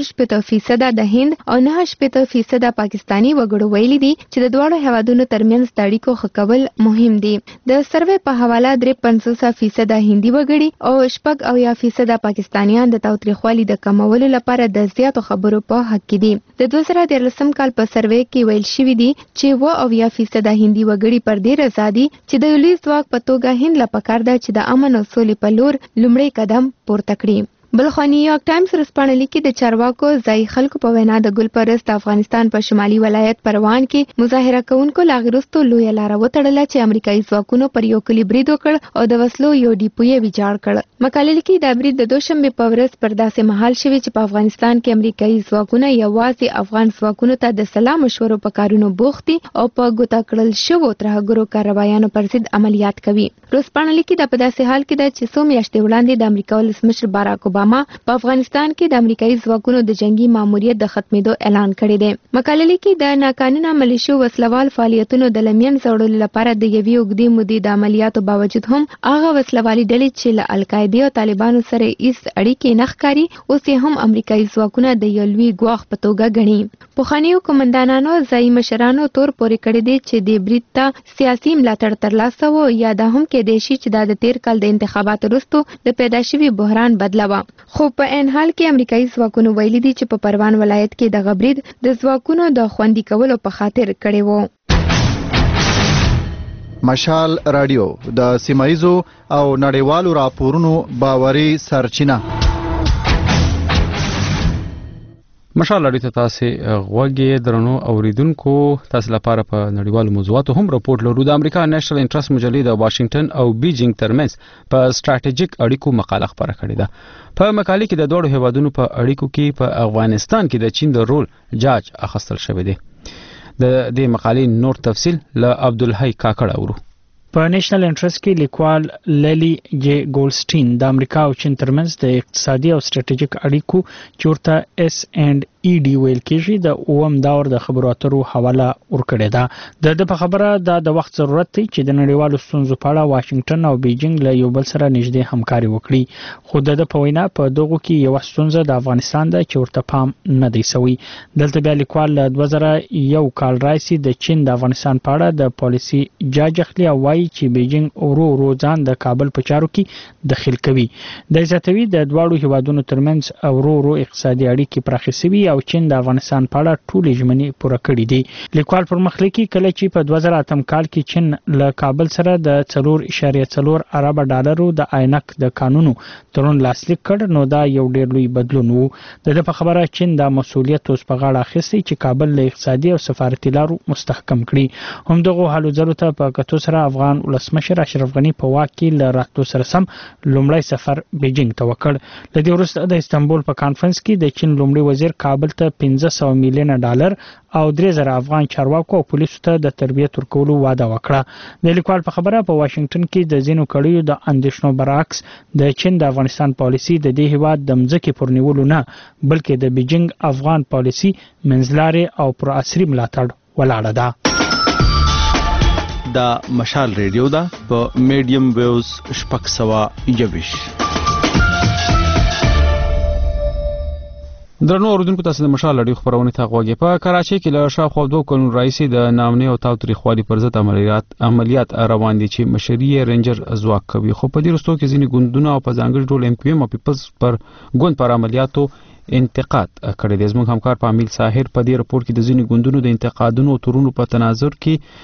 40% د هند او 9% پاکستانی وګړو ویلي دي چې د دواړو هیوادونو ترمنځ د اړیکو ښه کول مهم دي. د سروې په حواله 53% هندي وګړي او 4% پاکستانیان د تاوتریخوالي د کمولو لپاره د زیاتو خبرو په حق کې دي. د 2013 کال په سروې کې ویل شوی دي چې 80% هندي وګړي پر دې رضا دي چې د یولي ځواک په توګه هند لپاره دا چې د امن او سولې په لور لومړی قدم پورته کړي. بلخو نیویارک ټایمز رسپانلی کې د چارواکو ځای خلکو په وینا د ګل پرست افغانستان په شمالي ولایت پروان کې مظاهره کوونکو لاغرستو لوی لار وټړله چې امریکایي ځواکونو پر یو کلی برید وکړ او د وسلو یو ډیپو یې ویجاړ کړ. مقاله لیکي دا برید د دوشنبه په ورځ پر داسې مهال شوی چې په افغانستان کې امریکایي ځواکونه یوازې افغان ځواکونو ته د سلام مشورو په کارونو بوخت دي او په ګوتا کړل شوو ترهګرو کاروایانو پر ضد عملیات کوي. رسپانلی کې د په داسې حال کې د 6 میاشتې وړاندې د امریکا ولسمشر باراک اوباما په افغانستان کې د امریکایي ځواکونو د جنگي ماموریت د ختمېدو اعلان کړی دی. مقاله لیکي د ناقانونه ملیشو وسلوال فعالیتونو د لمین زړولو لپاره د یوې اوږدې مودې د عملیاتو باوجود هم هغه وسلوالي ډلې چې له القاعده او طالبانو سره هیڅ اړیکې نه ښکاري اوس یې هم امریکایي ځواکونه د یو لوی ګواښ په توګه ګڼي. پخوانیو قومندانانو ځایي مشرانو تور پورې کړی دی چې د برید ته سیاسي ملاتړ ترلاسه و یا دا هم کېدای شي چې دا د تیر کال د انتخاباتو وروسته د پیدا شوي بحران بدله وه. خو په ان حال کې امریکایي ځواکونو ویلي دي چې په پروان ولایت کې د غبرید د ځواکونو د خوندي کولو په خاطر کړی وو. مشال رادیو د سیمایزو او نړیوالو راپورونو باوري سرچینه. مشال اړیته تاسو غوږی درنو اوریدونکو تاسو لپاره په نړیوالو موضوعاتو هم راپورټ لرو. د امریکا نېشنل انټرست مجلې د واشنگټن او بیجینګ ترمنځ په ستراتیژیک اړیکو مقاله خبره کړې ده. په مقالې کې د دوه هیوادونو په اړیکو کې په افغانستان کې د چین د رول جاج اخیستل شوی دی. د دې مقالې نور تفصیل له عبدالحی کاکړ اورو. په نېشنل انټرست کې لیکوال لیلی جی ګولډسټین د امریکا او چین ترمنځ د اقتصادي او ستراتیژیک اړیکو چورته اس اینڈ ای ډی ویل کېږي د اوم دور د خبرو اترو حواله ورکړې ده. د په خبره د وخت ضرورت دی چې د نړیوالو ستونزو په اړه واشنگټن او بیجینګ له یو بل سره نږدې همکاري وکړي. خو د په وینا په دغه کې یو ستونزه د افغانستان ده چې ورته پام نه دی شوی. دلته بیا لیکوال له 2001 کال راځي د چین د افغانستان په اړه د پالیسي جاج اخلي او وايي چې بیجینګ ورو ځان د کابل په چارو کې دخیل کوي. د زیاتوي د دواړو هیوادونو ترمنځ ورو اقتصادي اړیکې پراخې شوي او چین د افغانستان په اړه ټولې ژمنې پوره کړې دي. لیکوال پر مخ لیکي کله چې په 2008 کال کې چین له کابل سره د 4.4 ارب ډالرو د عینک د قانونو تړون لاسلیک کړ نو دا یو ډېر لوی بدلون وو. د په خبره چین د مسؤلیت اوس په غاړه اخیستی چې کابل له اقتصادي او سفارتي لارو مستحکم کړي. همدغه حالو ځلو ته په کتو سره افغان ولسمشر اشرف غنی په واک کې له راتلو سره سم لومړی سفر بیجینګ ته وکړ. له دې وروسته د استانبول په کانفرنس کې د چین لومړي وزیر کابل بل ته 1500 میلیونه ډالر او 3000 افغان چارواکو او پولیسو ته د تربیت ورکولو وعده وکړه. د لیکوال په خبره په واشنگټن کې د ځینو کړیو د اندېښنو برعکس د چین د افغانستان پالیسي د دې هیواد د مځکې پر نیولو نه بلکې د بیجینګ افغان پالیسي منځلارې او پر عصري ملاتړ ولاړه ده. دا مشال ریډیو ده په میډیم ویوز 621. درنو اوریدونکو تاسو د مشال اړیو خبرونه ته غوږی. په کراچۍ کې له شاوخوا 2 کلونو راځي د نامنې او تاوتریخوالي پر ضد عملیات روان دي چې مشري رینجر ځواک کوي. خو په دې وروستو کې ځینې ګوندونه او په ځانګړي ډول ایم کیو ایم او پیپلز پر ګوند پر عملیاتو انتقاد کړی دی. زموږ همکار پامیل ساحر په دې رپورت کې د ځینې ګوندونو د انتقادونو او تورونو په تناظر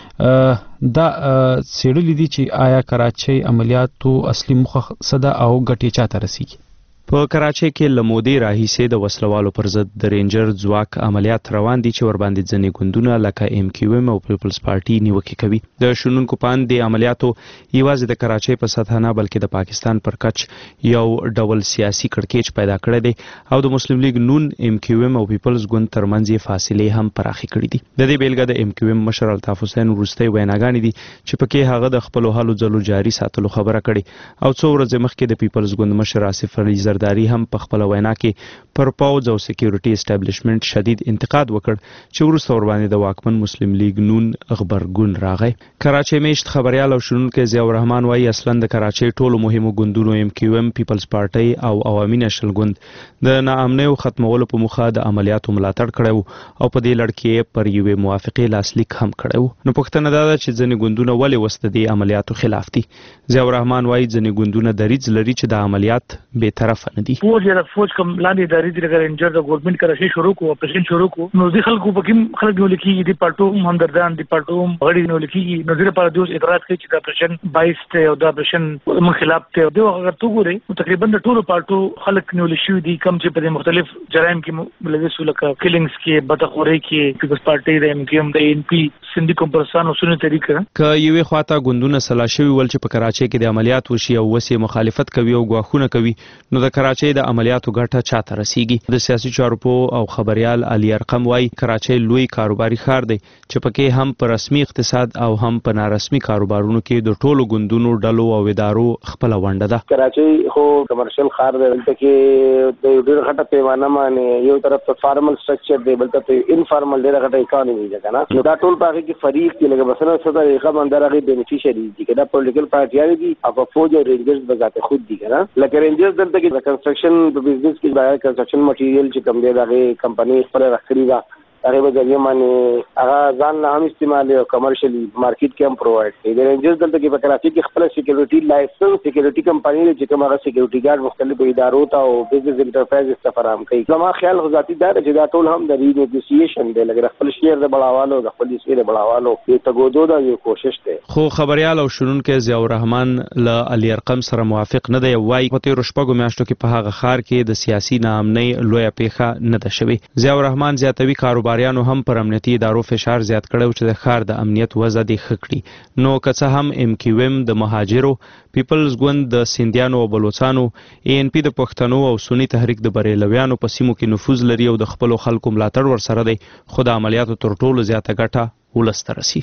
کې دا څېړلي دي چې آیا کراچۍ عملیاتو اصلي موخه څه ده او ګټې چاته رسیږي. په کراچۍ کې لمودې راهیسې د وسلوالو پر ضد د رینجر ځواک عملیات روان دي چې ورباندې ځینې ګوندونه لکه ایم کیو ایم او پیپلز پارټي نیوکې کوي. د شنونکو پاند د عملیاتو یوازې د کراچۍ په سطح نه بلکې د پاکستان پر کچ یو ډول سیاسي کړکېچ پیدا کړی دی او د مسلم لیگ نون ایم کیو ایم او پیپلز ګوند ترمنځ یې فاصلې هم پراخې کړې دي. د دې بیلګه د ایم کیو ایم مشر الطاف حسین وروستۍ ویناګانې دي چې پکې هغه د خپلو هلو ځلو جاري ساتلو خبره کړې او څو ورځې مخکې د پیپلز ګوند مشر آصف علي زرداری هم په خپل وینا کې پر پوز او سکیورټي اسټابلیشمنت شدید انتقاد وکړ چې وروسته ورباندې د واکمن مسلم لیگ نون خبرګون راغی. کراچۍ میشت خبريال او شنونکو ضیاء الرحمن وایي اصلا د کراچۍ ټولو مهمو ګوندونو ایم کیو ایم پیپلز پارټي او عوامي نشل ګوند د ناامنۍ ختمولو په مخه د عملیاتو ملاتړ کړو او په دې لړ کې پر یوې موافقې لاسلیک هم کړو. نو پوښتنه دا ده چې ځینې ګوندونه ولې وسته د عملیاتو خلاف دي. ضیاء الرحمن وایي ځینې ګوندونه دریځ لري چې د عملیات به طرفه نه دي. فوج کوم لاندې ادارې د رینجر د ګورنمنت کراچۍ شروع کو اپریشن شروع کو نو ځکه خلکو پکې خلک نو لیکي د پټو همدردان د پټو غړي نو لیکي نو د لپاره دوی اعتراض کوي چې د اپریشن 22 ته او د اپریشن من خلاف ته دوی اگر تو ګوري تقریبا د ټولو پټو خلک نو لیکي دي کم چې په مختلف جرایم کې ملوث لکه کلینګز کې بدخوري کې پیپلز پارټي د ایم کیو ایم د ان پی سندي کمپرسان او سنت طریقه ک یوې خواته ګوندونه سلاشوي ول چې په کراچۍ کې د عملیات وشي او وسې مخالفت کوي او غواخونه کوي نو د کراچۍ د عملیاتو ګټه چاته رسیږي. د سیاسي چارو او خبريال علي ارقم وایي کراچۍ لوی کاروباري ښار دی چې پکې هم په رسمي اقتصاد او هم په نارسمي کاروبارونو کې د ټولو ګوندونو ډلو او ادارو خپل ونډه ده. کراچۍ خو کمرشل ښار دی ولته کې د ډېر غټه پیمانه باندې یو طرف ته فارمل سټرکچر دی بل ته انفارمل ډېر غټه اکانومي ده کنه نو دا ټول پاکي کې فریق کې لکه مثلا څه طریقه باندې راغلي بینیفیشري دي کدا پولیټیکل پارټیان دي او فوج او رینجرز بذات خود دي کنه لکه رینجرز دلته کې کنستراکشن په بزنس کې باید کنستراکشن مټیریل چې کوم دی دغه کمپنی خپل راخري دا هغه به ځای باندې هغه ځان له هم استعمال او کمرشلی مارکیټ کې هم پرووایډ کوي. د رینجرز دلته کې په کراچۍ کې خپل سکیورټي لایسنس سکیورټي کمپنی چې کوم هغه سکیورټي ګارد مختلفو ادارو ته او بزنس انټرپرایز ته فراهم کوي. زما خیال ذاتي دا چې دا ټول هم د رینیګوسییشن دی لکه خپل شیر د بڑاوالو د خپل شیر بڑاوالو یو تګودو دا یو کوشش دی. خو خبريال او شنونکو ضیاء الرحمن له علي ارقم سره موافق نه دی. وایي په تیر شپږو میاشتو کې په هغه ښار کې د سیاسي ناامنۍ لویه پیښه نه ده شوې. ضیاء الرحمن زیاتوي کاروباریانو هم پر امنیتي ادارو فشار زیات کړو چې د ښار د امنیت وضع دې ښه کړي. نو که څه هم ایم کیو ایم د مهاجرو پیپلز ګوند د سیندیانو او بلوچستانو ای ان پی د پښتنو او سنی تحریک د بریلویانو په سیمو کې نفوذ لري او د خپل خلکو ملاتړ ورسره دی خو د عملیاتو تر ټولو زیاته ګټه ولسته رسي.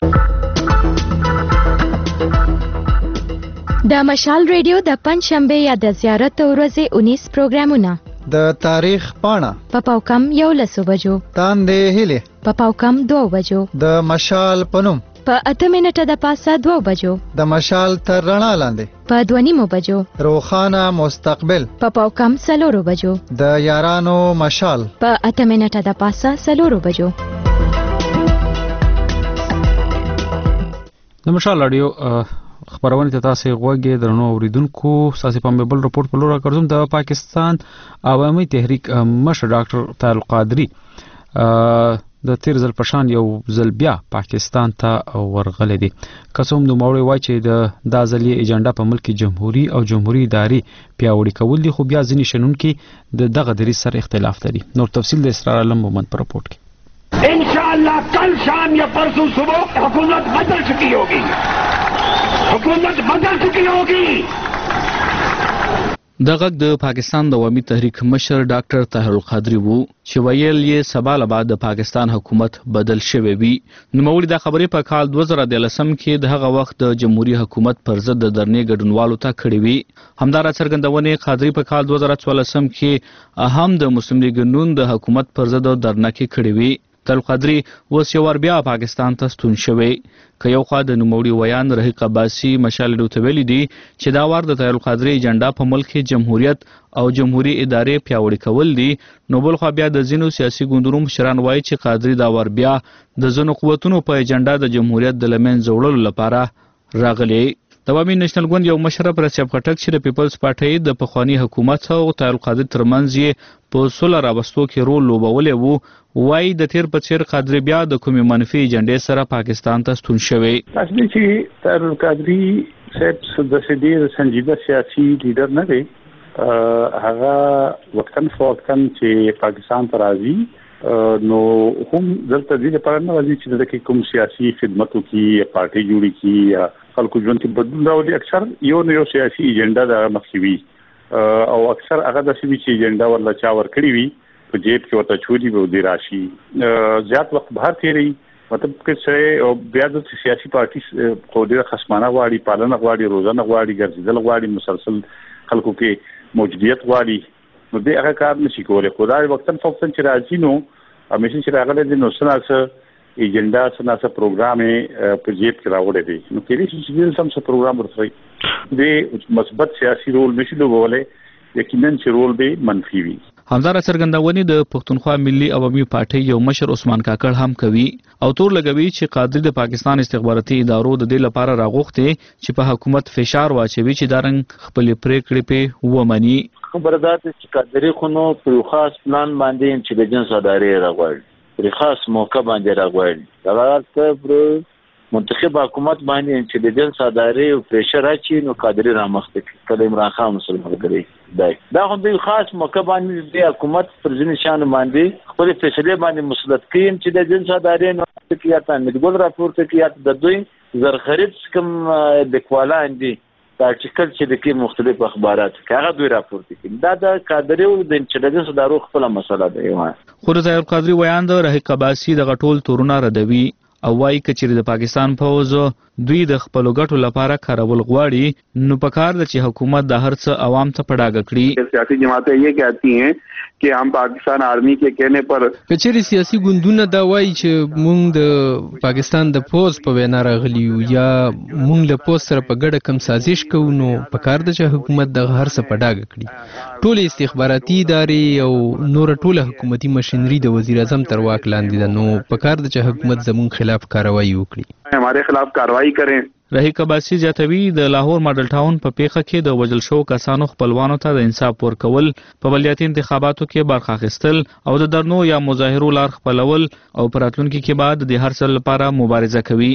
د مشال ریډیو د پنځشنبه یا د زیارت ورځې 19 پروګرامونه د تاریخ پاڼه په پاوکم 11 بجو تاندې هلي په پاوکم 2 بجو د مشال پنوم په 8 منټه د پاسه 2 بجو د مشال تر رڼا لاندې په 2:30 بجو روخانه مستقبل په پاوکم 4 بجو د یارانو مشال په 8 منټه د پاسه 4 بجو. د مشال رادیو خبرونه ته تاسو غوږی درنو اوریدونکو ساسي په مبل رپورت په لور راکړم. د پاکستان عوامي تحریک مشر ډاکټر طاهر القادری د تیر ځل پشان یو ځل بیا پاکستان ته ورغلي دي. قسم د موري وای چې د دازلي ایجنډا په ملک جمهوریت او جمهوریت اداري پیاوړي کول دي خو بیا ځینې شنونکو د دغه دریځ سره اختلاف لري. نور تفصیل د اسرار علم مومند پر رپورت کې انشاءاللہ کل شام یا پرسوں صبح حکومت بدل چکی ہوگی. د غږ د پاکستان د عوامي تحریک مشر ډاکټر طاهر القادری وو چې ویل یې سبا له بعد د پاکستان حکومت بدل شوی وي. نوموړي دا خبرې په کال 2013 کې د هغه وخت د جمهوریت حکومت پر ضد د درنې ګډونوالو ته کړې وي. همدارا څرګندونې قادری په کال 2014 کې هم د مسلم لیگ نون د حکومت پر ضد درنه کې کړې وي. طاهر القادری اوس یو ور بیا پاکستان ته ستون شوی. که یو خوا د نوموړي ویان رحیق عباسي مشال ډوته ویلي دي چې دا وار د طاهر القادری ایجنډا په ملک کې جمهوریت او جمهوریت ادارې پیاوړي کول دي، نو بل خوا بیا د ځینو سیاسي ګوندونو مشران وایي چې قادری دا ور بیا د ځینو قوتونو په ایجنډا د جمهوریت د لمنځه وړلو لپاره راغلی. د عوامي نېشنل ګوند یو مشر رسیب خټک چې د پیپلز پارټۍ د پخوانی حکومت او طاهر القادری ترمنځ یې په سوله راوستو کې رول لوبولی وو، وایي د تیر په څیر قادری بیا د کومې منفي ایجنډې سره پاکستان ته ستون شوی. اصلي چې طاهر القادری صاحب د ډېر سنجیده سیاسي لیډر نه دی. هغه وقتاً فوقتاً چې پاکستان ته راځي نو هم دلته دې لپاره نه راځي چې دلته کوم سیاسي خدمت وکړي، پارټي جوړي کړي یا خلکو ژوند کې بدلون راولي. اکثر یو سیاسي ایجنډا د مخکې وي او اکثر هغه د سیاسي ایجنډا ورله چا ورکړي وي په جیب کې ورته چوري به ودی راشي، زیات وخت بهر تیری مطلب کې سره بیا د سیاسي پارټي خو ډېر خصمانه غواړي، پالنه غواړي، روزانه غواړي، ګرځېدل غواړي، مسلسل خلکو کې موجودیت غواړي، نو دې هغه کار نشي کولای. خدای وختن فوقتن چې راځي نو همیشه چې راغلی دی نو څه ایجنډا څه پروګرام په جیب کې راوړی دی، نو کېدای شي چې دلته هم څه پروګرام ورسره د مثبت سیاسي رول نشي لوبولی، یقینا چې رول به منفي وي. همدارا څرګندونې د پښتونخوا ملي عوامي پارټۍ یو مشر عثمان کاکړ هم کوي او تور لګوي چې قادری د پاکستان استخباراتي ادارو د دې لپاره راغوښتي چې په حکومت فشار واچوي چې دا رنګ خپل پریکړې په ومني. خبره ده چې قادری خو نو پر خاص پلان باندې چې د جنس ادارې راغوړي، پر خاص موقع باندې راغوړي، دا ته پر منتخب حکومت باندې چې د جنس ادارې او پریشر اچي نو قادری رامخته کړي عمران خان مسلمان کړي دا هم د خاص موقع باندې د حکومت پر ځینې شان باندې خپل فیصله باندې مسلط کړي چې د جنس ادارې نو کې یا ته مدګول راپورته کې یا د دوی زرخرید کوم د کوالان دي دا ارتیکل چې د کې مختلف اخبارات هغه دوی راپورته کړي، دا د قادری او د انټلیجنس ادارو خپل مسله ده. خو د طاهر القادری ویان د رحیق عباسي د غټول تورونه ردوي او وايي کچې د پاکستان فوج دوی د خپل ګټو لپاره کارول غواړي نو پکار د چې حکومت د هر څه عوام ته پډاګ کړي. سیاسي جماعتیں یہ کہتی ہیں کہ ہم پاکستان آرمی کے کہنے پر کچېری سیاسي ګوندونه دا وایي چې مونږ د پاکستان د فوج په وینا راغلی یا مونږ له فوج سره په ګډه کوم سازش کوو نو پکار د چې حکومت د هر څه پډاګ کړي. ټول استخباراتي ادارې او نور ټول حکومتي مشینری د وزیر اعظم تر واک لاندې ده، نو پکار د چې حکومت زموږ خلاف کاروایی وکړي، ہمارے خلاف کاروائی کریں. رحیق عباسي زیاتوي د لاهور ماډل ټاون په پیښه کې د وژل شو کسانو خپلوانو ته د انصاف ورکول، په بلدیاتي انتخاباتو کې برخه اخیستل او د درنو یا مظاهرو لار خپلول او په راتلونکي کې بعد د هر څه لپاره مبارزه کوي.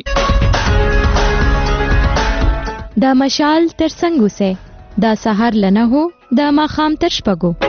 دا مشال تر څنګه سه دا سحر لنه هو دا ماخام تر شپږو.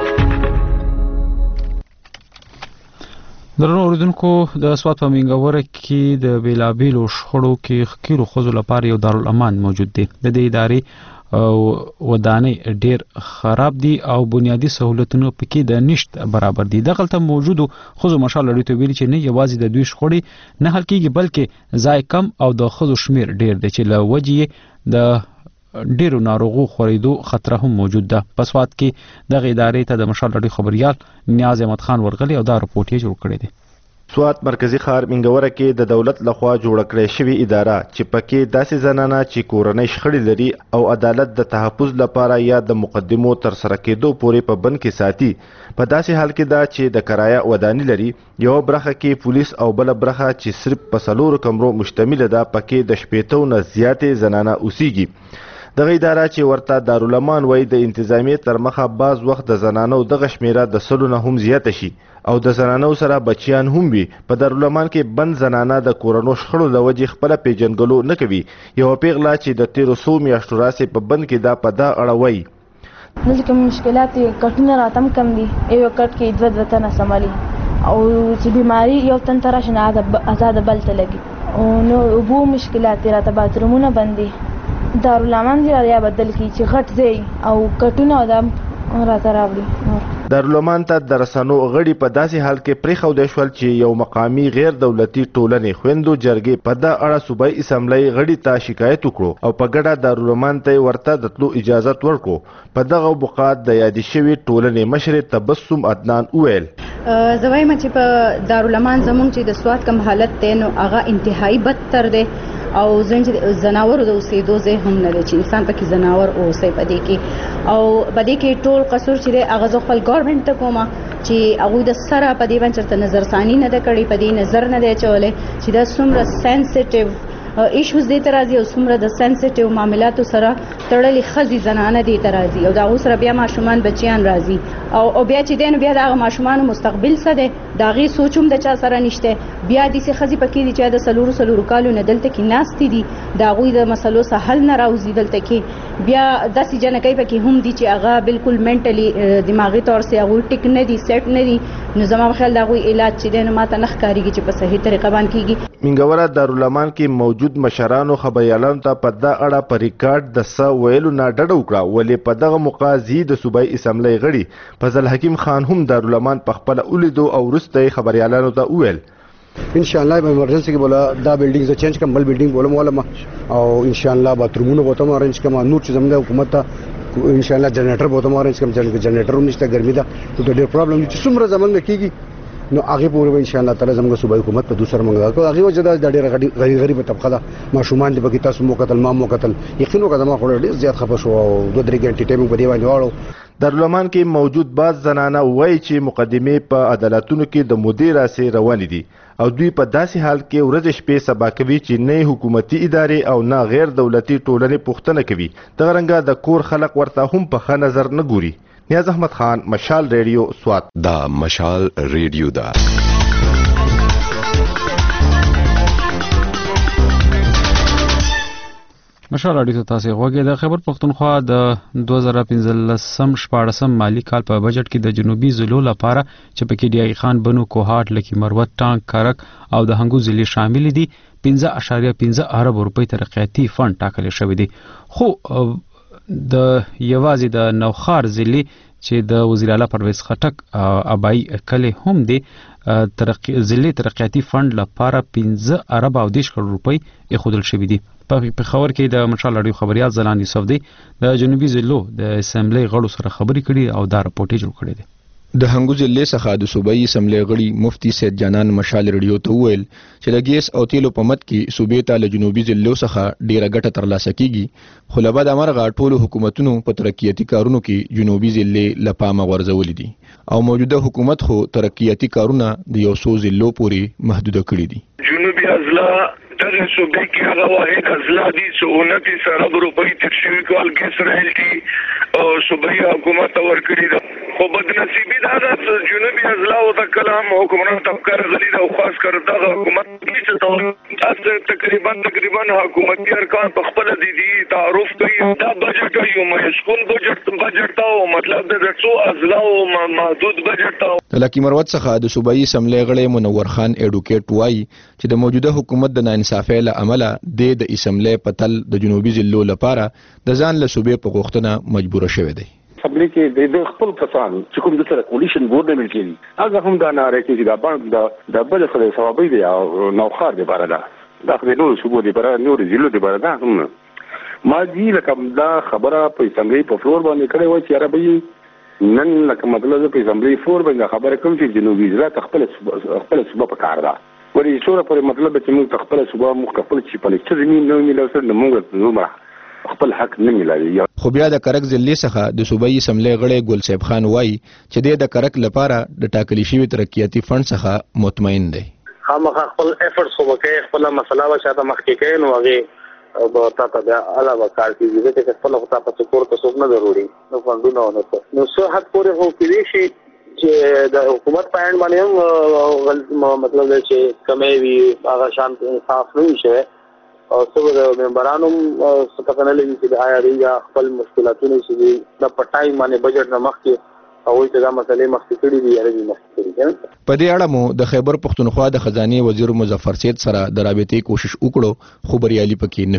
درنو اوریدونکو د اسوات په منګوره کې د بیلابیلو شخړو کې ښکیلو ښځو لپاره یو دارالامان موجود دی. د دې ادارې ودانۍ ډیر خراب دي او بنیادی سہولتونو پکې د نشت برابر دي. دغلته موجودو ښځو مشال لري ته ویل چې نه یوازې د دوی شخړې نه حل کیږي بلکې ځای کم او د ښځو شمیر ډیر دی چې له وجې د ډیرو ناروغو خورېدو خطر هم موجود ده. په سوات کې دغه ادارې ته د مشال لړۍ خبريال نیاز احمد خان ورغلی او دا رپورټ یې جوړ کړی دی. سوات مرکزی ښار منګوره کې د دولت لخوا جوړ کړی شوی اداره چې پکې داسې زنانه چې کورنۍ شخړې لري او عدالت د تحفظ لپاره یا د مقدمو تر سره کېدو پورې په بند کې ساتي. په داسې حال کې دا چې د کرایه ودانۍ لري، یو برخه کې پولیس او بل برخه چې صرف په 4 کمرو مشتمل ده پکې د 80 نه زیاتې زنانه اوسېږي. دغه اداره چې ورته دارالامان وایي د انتظامیې تر مخه بعض وخت د زنانو دغه شمیره د 100 نه هم زیاته شي او د زنانو سره بچیان هم وي. په دارالامان کې بند زنانه د کورونو شخړو له وجې خپله پیژنګلو نه کوي. یوه پیغله چې د 1300 میاشتو راسې په بند کې دا په دا اړه وایي. دلته کوم مشکلات کټونه راتم کم دي، یو کټ کې دوه تنه سمالي او چې بیماری یو تن ته راشي نه آزاد بل ته لګي او نو اوبو مشکلات راته باترومونه بندي. دارالامان دی یا بدل کی چې غټ ځای او کټونه د راته راوړي. دارالعلومان ته د رسنو غړي په داسې حال کې پرېښودی شول چې یو مقامي غیر دولتي ټولنې خویندو جرګې په دا اړه صوبایي اسمبلۍ غړي ته شکایت وکړو او په ګډه دارالعلومان ته ورته د تلو اجازت ورکړو. په دغه موقعات د یادې شوې ټولنې مشرې تبسم عدنان وویل زه وایم چې په دارالعلومان زموږ چې د سواد کم حالت دی نو هغه انتهایی بدتر دی او زناورو د اوسېدو ځای هم نه دی چې انسان پکې زناور اوسئ په دې کې او په دې کې ټول قصور چې دی هغه زه خپل ګورنمنټ ته کومه چې هغوی د سره په دې باندې چېرته نظرثاني نه ده کړې، په دې نظر نه دی اچولی چې دا څومره سینسټیو ایشوز دې ته راځي او څومره د سینسټیو معاملاتو سره تړلې ښځې زنانه دې ته راځي او د هغو سره بیا ماشومان بچیان راځي او بیا چې دی نو بیا د هغه ماشومانو مستقبل څه دی د هغې سوچ هم د چا سره نشته. بیا داسې ښځې پکې دي چې د څلورو کالو نه دلته کې ناستې دي د هغوی د مسلو څخه حل نه راوځي دلته کې. بیا داسې جنکۍ پکې هم دي چې هغه بالکل منټلي دماغي طور سره هغوی ټیک نه دي، سیټ نه دي. نو زما په خیال د هغوی علاج چې دی نو ما ته نه ښکارېږي چې په صحیح طریقه باندې کېږي. منګوره دارالعلومان کې موجود مشرانو خبریالانو ته په دا اړه په ریکارډ د څه ویلو نه ډډه وکړه، ولې په دغه موقع د صوبایي اسمبلۍ غړي فضل حکیم خان هم دارالعلومان په خپله ولیدو او وروسته یې خبریالانو ته وویل ان شاء الله به ایمرجنسي کې بولا دا بلډینګ ز چینج کوم بل بلډینګ بولم ولما او ان شاء الله باترومونه بوتم ارنج کوم نور چې زموږ حکومت ته ان شاء الله جنریټر بوتم ارنج کوم جنریټر هم نشته ګرمي ده ته ډېر پرابلم چې څومره زمونږ کېږي نو هغه پورې ان شاء الله تعالی زموږ صوبایي حکومت په دوسر منګا کو هغه وجه دا ډېر غریب طبقه ده ماشومان د بګی تاسو مو قتل ما مو قتل یقینو کده ما خو ډېر زیات خپه شو او 2-3 غنټې ټایم په دی باندې واړو. دارالعلومان کې موجود بعض زنانه وایي چې مقدمې په عدالتونو کې د مودې راسې روانې دي او دوی په داسې حال کې ورځ شپې سبا کوي چې نه حکومتي ادارې او نه غیر دولتي ټولنې پوښتنه کوي. دغه رنګه د کور خلک ورته هم په ښه نظر نه ګوري. نیاز احمد خان، مشال ریډیو، سوات. دا مشال ریډیو دا مشال راډیو ته تاسو غوږی د خیبر پښتونخوا د 2015-14 مالی کال په بجټ کې د جنوبي ضلعو لپاره چې پکې ډیای خان، بنو، کوهاټ، لکی مروت، ټانک، کرک او د هنګو ضلع شامل دي 15.15 ارب روپۍ ترقیاتي فند ټاکل شوی دی. خو د یوازې د نوخار ضلع چې د وزیر اعلی پرویز خټک ابای کلی هم دی ضلع ترقیاتي فند لپاره 15 ارب او 10 کروڑ روپۍ ایښودل شوي دي. په پېښور کې د مشال راډیو خبريال زلان یوسف دی د جنوبي ضلعو د اسمبلی غړو سره خبرې کړي او دا راپورټ جوړ کړی دی. د هنګو ضلع څخه د صوبایي اسمبلی غړي مفتي سید جانان مشال ریډیو ته وویل چې د ګیس او تیلو په مت کې صوبې ته له جنوبي ضلعو څخه ډیره ګټه ترلاسه کیږي، خو له بده مرغه ټولو حکومتونو په ترقیاتي کارونو کې جنوبي ضلع له پامه غورځولي دي او موجوده حکومت خو ترقیاتي کارونه د یو څو ضلعو پورې محدوده کړي دي. جنوبي اضلاع دغه صوبې کې هغه واحد اضلاع دي چې 29 ارب روپۍ تر شوي کال ګیس رایلټي او صوبایي حکومت ورکړي ده. خو بدنصیبي دا ده چې جنوبي اضلاع ته کله هم حکمران طبقه راغلي ده او خاص کر دغه حکومت چې تقریبا حکومتي ارکان په خپله دي تعارف کوي دا بجټ یو محسکون بجټ او مطلب د څو اضلاع محدود بجټ. د لکی مروت څخه د صوبایي اسمبلی غړی منور خان ایډوکیټ وایي چې د موجوده حکومت د ناانصافۍ له امله د اسمبلی په تل د جنوبي ضلعو لپاره د ځان له صوبې په غوښتنه مجبوره شوی دی. اسمبلی کې د خپل کسان چې کوم د سره کولیشن ګورنمنت کې هغه هم دا ناره کوي چې دا باندې د بل خدای ثوابي دی او نوخار دی بارا دا خو نور صوبو دی بارا نور ضلعو دی بارا دا هم ما دي لکه دا خبره په اسمبلی په فلور باندې کړې وای چې عربي نن لکه مطلب په اسمبلی فلور باندې خبره کوم چې جنوبي ضلع خپل صوبه په کار ده ورې څوره پر مطلب چې موږ خپل صوبه موږ خپل چې پالیسټر زمين نو ملو سره موږ نو خپل حق نه ملایي. خو بیا د کرک ضلع څخه د صوبایي اسمبلی غړی ګل صاحب خان وایي چې د کرک لپاره د ټاکلي شوي ترقیاتي فند څخه مطمئن دی. خامخا خپل افورټس وکړي، خپل مسله وشاته مخکې کوي نو هغه به تاسو بیا علاوه کار کوي چې خپل خو تاسو سپورټ ته څوک نه ضروري نو فندونه نو څه حد پورې هو کوي شي چې د حکومت په اند باندې هم مطلب چې کمې وي هغه شان انصاف نه وي او څو د ممبرانو څخه نه لګي چې آیا ریګه خپل مشکلاتونه چې د پټای باندې بجټ نه مخکې او چې دا مسلې مخکې کړي دي یا نه مخکې کړي. په دې اړه مو د خیبر پښتونخوا د خزانه وزیر مظفر سید سره د رابطې کوشش وکړو خو بریالي پکې نشو.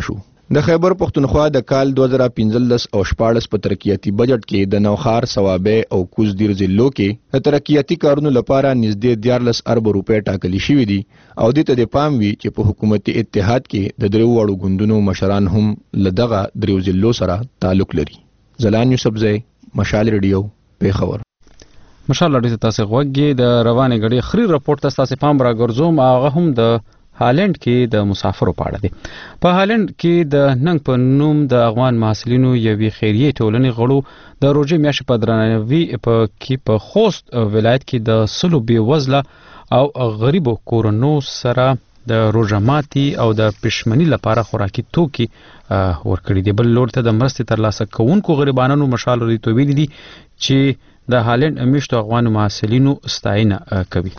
د خیبر پښتونخوا د کال 2015 او 14 په ترقیاتي بجټ کې د نوخار، ثوابه او کوزدیر ضلعو کې د ترقیاتي کارونو لپاره نږدې 14 ارب روپۍ ټاکلي شوې دي او د ته د پام وی چې په حکومتي اتحاد کې د درو وړو ګوندونو مشران هم لدغه درو ضلعو سره تعلق لري. زلان یوسفزی، مشال ریډیو، پیښور. مشال ریډیو تاسو غوږی د روانې غړي خري رپورت تاسو پام را ګرځوم. هغه هم د هالند کې د مسافرو په اړه دی. په هالند کې د ننګ په نوم د افغان محصلینو یوې خیریه ټولنې غړو د روزي میاشتې په درناوي په خوست ولایت کې د سلو بې وزله او غریبو کورونو سره د روزماتي او د پښمنۍ لپاره خوراکي توکي ورکړي دي. بل لور ته د مرستې ترلاسه کوونکو غریبانو مشال لري توویل دي چې د هالند میشتو افغان محصلینو ستاینه کوي.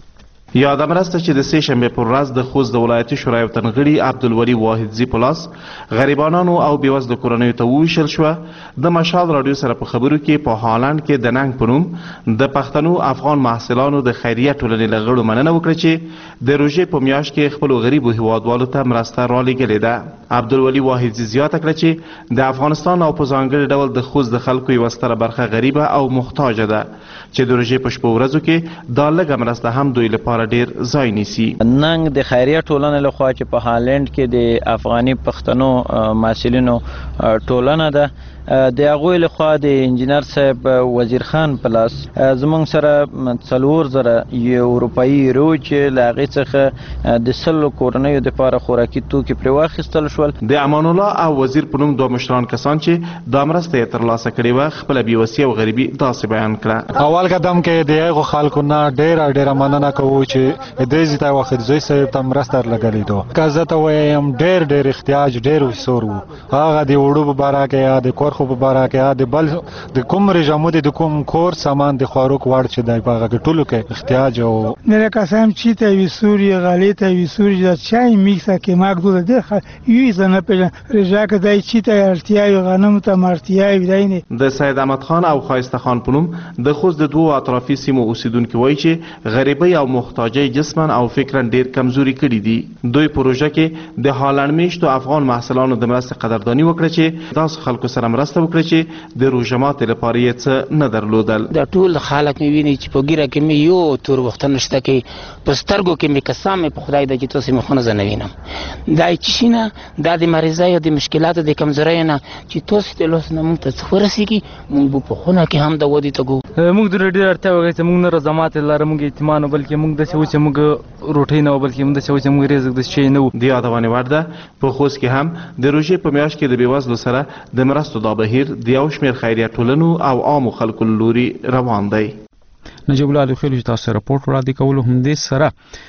یاد مرسته چې د سه شنبه پر ورځ د خوست د ولایتي شورای وطنغړي عبدالولی واحدزی پلاس غریبانو او بیوزلو کورنیو ته وویشل شو. د مشال رادیو سره په خبرو کې په هالند کې د ننګ پنوم د پښتنو افغان محصلانو د خیریه ټولنې لغړو مننه وکړه چې د روزي په میاشت کې خپل غریبو هیوادوالو ته مرسته را لېږلې ده. عبدالولی واحدزی زیاته کړه چې د افغانستان او په ځانګړي ډول د خوست د خلکو یو ستره برخه غریبه او محتاجه ده چې د روزي په شپو ورځو کې دا لږه مرسته هم دوی لپاره ډیر ځای نیسي. ننګ د خیریه ټولنې لخوا چې په هالند کې د افغاني پښتنو محصلینو ټولنه ده د هغوی لخوا د انجینر صاحب وزیر خان پلاس زمونږ سره 4000 اروپایي یورو چې له هغې څخه د 100 کورنیو دپاره خوراکي توکي پرې واخیستل شول. د امان الله او وزیر په نوم دوه مشران کسان چې دا مرسته یې ترلاسه کړې وه خپله بېوسي او غریبي داسې بیان کړه. اول قدم کې د هغو خلکو نه ډېره مننه کوو چې دې ځای ته وخت زوی صاحب ته مرسته درلګلې دو. که زه ته وایم ډېر احتیاج ډېر وسور و هغه د وړو په باره کې یا د کورخو په باره کې یا د بل د کوم رژیمو د کوم کور سامان د خوراک وړ چې د هغه ټولو کې احتیاج او نه قسم چې ته وی سوري غالي ته وی سوري د چای میکسه کې ماګدو د یوه زنه په رژا کې دای چې ته ارتیاي غنم ته مرتیاي وداینه. د سید احمد خان او خایسته خان پونم د خوست د دوه اطرافي سیمو اوسیدونکو وایي چې غریبي او محتاجي جسمن او فکرن ډیر کمزوري کړي دي. دوی پروژه کې د هالند میشتو افغان محصلانو د مرستې قدردانی وکړه چې تاسو خلکو سره مرسته وکړي چې د روزمات لپاره یې څه نه درلودل. د ټول خلک مې ویني چې په ګیره کې مې یو تور وخت نشته کې په سترګو کې مې قسم په خدای د چې تاسو مخونه زنه وینم دا چې شینه د مریضۍ او د مشکلاتو د کمزورۍ نه چې تاسو ته لوس نه مونږ ته څه ورسیږي مونږ په خونه کې هم د ودی ته ګو مونږ د ډېر اړتیا وګړي چې مونږ نه روزمات لاره مونږ اعتماد بلکې مونږ د څه چې مونږ روټي نه بلکې مونږ د څه چې مونږ رزق د شي نه دی یادونه ورده. په خوست کې هم د روزي په میاشت کې د بیوزلو سره د مرستو دا بهیر د یو شمېر خیریه ټولنو او عامو خلکو لوري روان دی. نجیب الله الخیل چې تاسو راپورټ وړاندې کول هم دې سره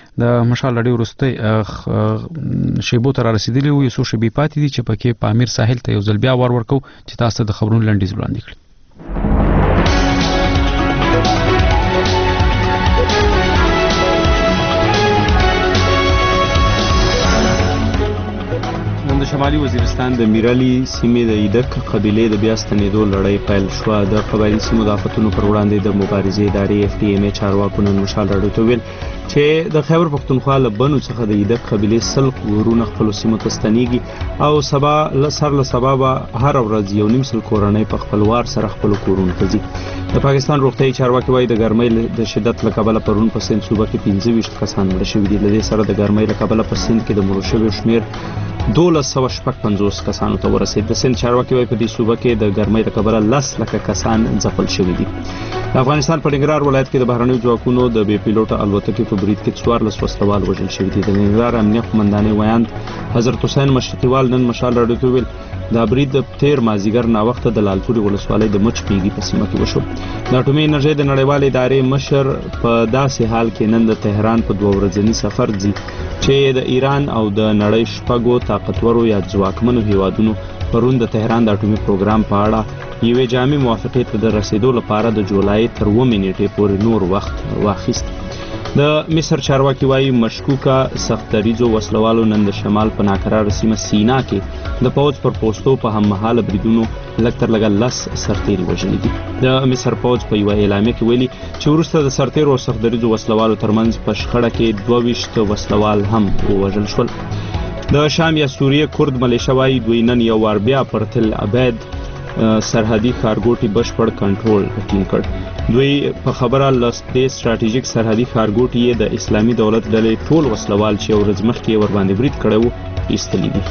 د مشال لړۍ ورسته شیبو تر رسیدلی وي سو شبي پاتې دي چې پکې پامیر ساحل ته یو ځل بیا ورکو چې تاسو د خبرونو لنډیز وړاندې کړئ. د شمالي وزیرستان د میرالي سیمې د ایدک قبیلې د بیا ستنېدو لړۍ پیل شوه. د قبایلي سیمو د آفتونو پر وړاندې د مبارزې ادارې FTMA چارواکو نن مشال راډیو ته ویل چې د خیبر پښتونخوا له بنو څخه د ایدک قبیلې 100 کورونه خپلو سیمو ته ستنېږي او سر له سبا به هره ورځ 1.5 کورنۍ په خپلوار سره خپلو کورونو ته ځي. د پاکستان روغتیايي چارواکي وایي د ګرمۍ د شدت له کبله پرون په سند صوبه کې 25 کسان مړه شوي دي. له دې سره د ګرمۍ له کبله په سند کې د مړو شویو شمېر 1250 کسانو ته ورسید. د سند چارواکي وایي په دې صوبه کې د ګرمۍ له کبله 10 لکه کسان ځپل شوي دي. د افغانستان په ننګرهار ولایت کې د بهرنیو ځواکونو د بې پیلوټه الوتکې په برید کې 14 وسلوال وژل شوي دي. د ننګرهار امنیه قومندانۍ ویاند حضرت حسین مشرقیوال نن مشال راډیو ته ویل دا برید تیر مازیګر ناوخته د لالپورې ولسوالۍ د مچ پیږي په سیمه کې وشو. د اټومي انرژۍ د نړیوالې ادارې مشر په داسې حال کې نن د تهران په 2 ورځني سفر ځي چې د ایران او د نړۍ شپږو طاقتورو یا ځواکمنو هیوادونو پرون د تهران د اټومي پروګرام په اړه یوې جامع موافقې ته د رسیدو لپاره د جولای تر 2 نیټې پورې نور وخت واخیست. د مصر چارواکي وایي مشکوکه سختدریځو وسلوالو نن د شمال په ناقراره سیمه سینا کې د پوځ پر پوسټو په هم مهاله بریدونو لږ تر لږه 10 سرتیري وژلي دي. د مصر پوځ په یوه اعلامیه کې ویلي چې وروسته د سرتیرو او سختدریځو وسلوالو ترمنځ په شخړه کې 22 وسلوال هم ووژل شول. د شام یا سوریه کرد ملیشه وایي دوی نن یو وار بیا پر تل ابید سرحدي ښارګوټي بشپړ کنټرول ټینګ کړ. دوی په خبره د ستراتیژیک سرحدي ښارګوټي یې د اسلامي دولت ډلې ټول وسلوال چې ورځ مخکې ورباندې برید کړی وو ایستلي دي.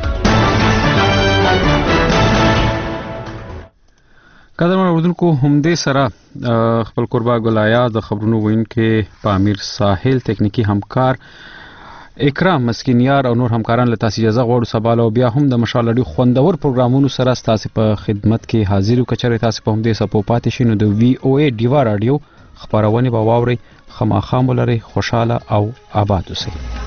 قدرمن اوریدونکو همدې سره خپل قربا ګلایا د خبرونو ویونکي په امیر ساحل تکنیکی همکار اکرام مسکینیار او نور همکاران له تاسو اجازه غواړو سبا له بیا هم د مشال رادیو خوندور پروګرامونو سره تاسو په خدمت کې حاضر یو. کچره تاسو په همدې سپو پاتې شئ نو د وی او ای ډیوا رادیو خبرونه به واوري. خامخا مولري خوشاله او آباد اوسئ.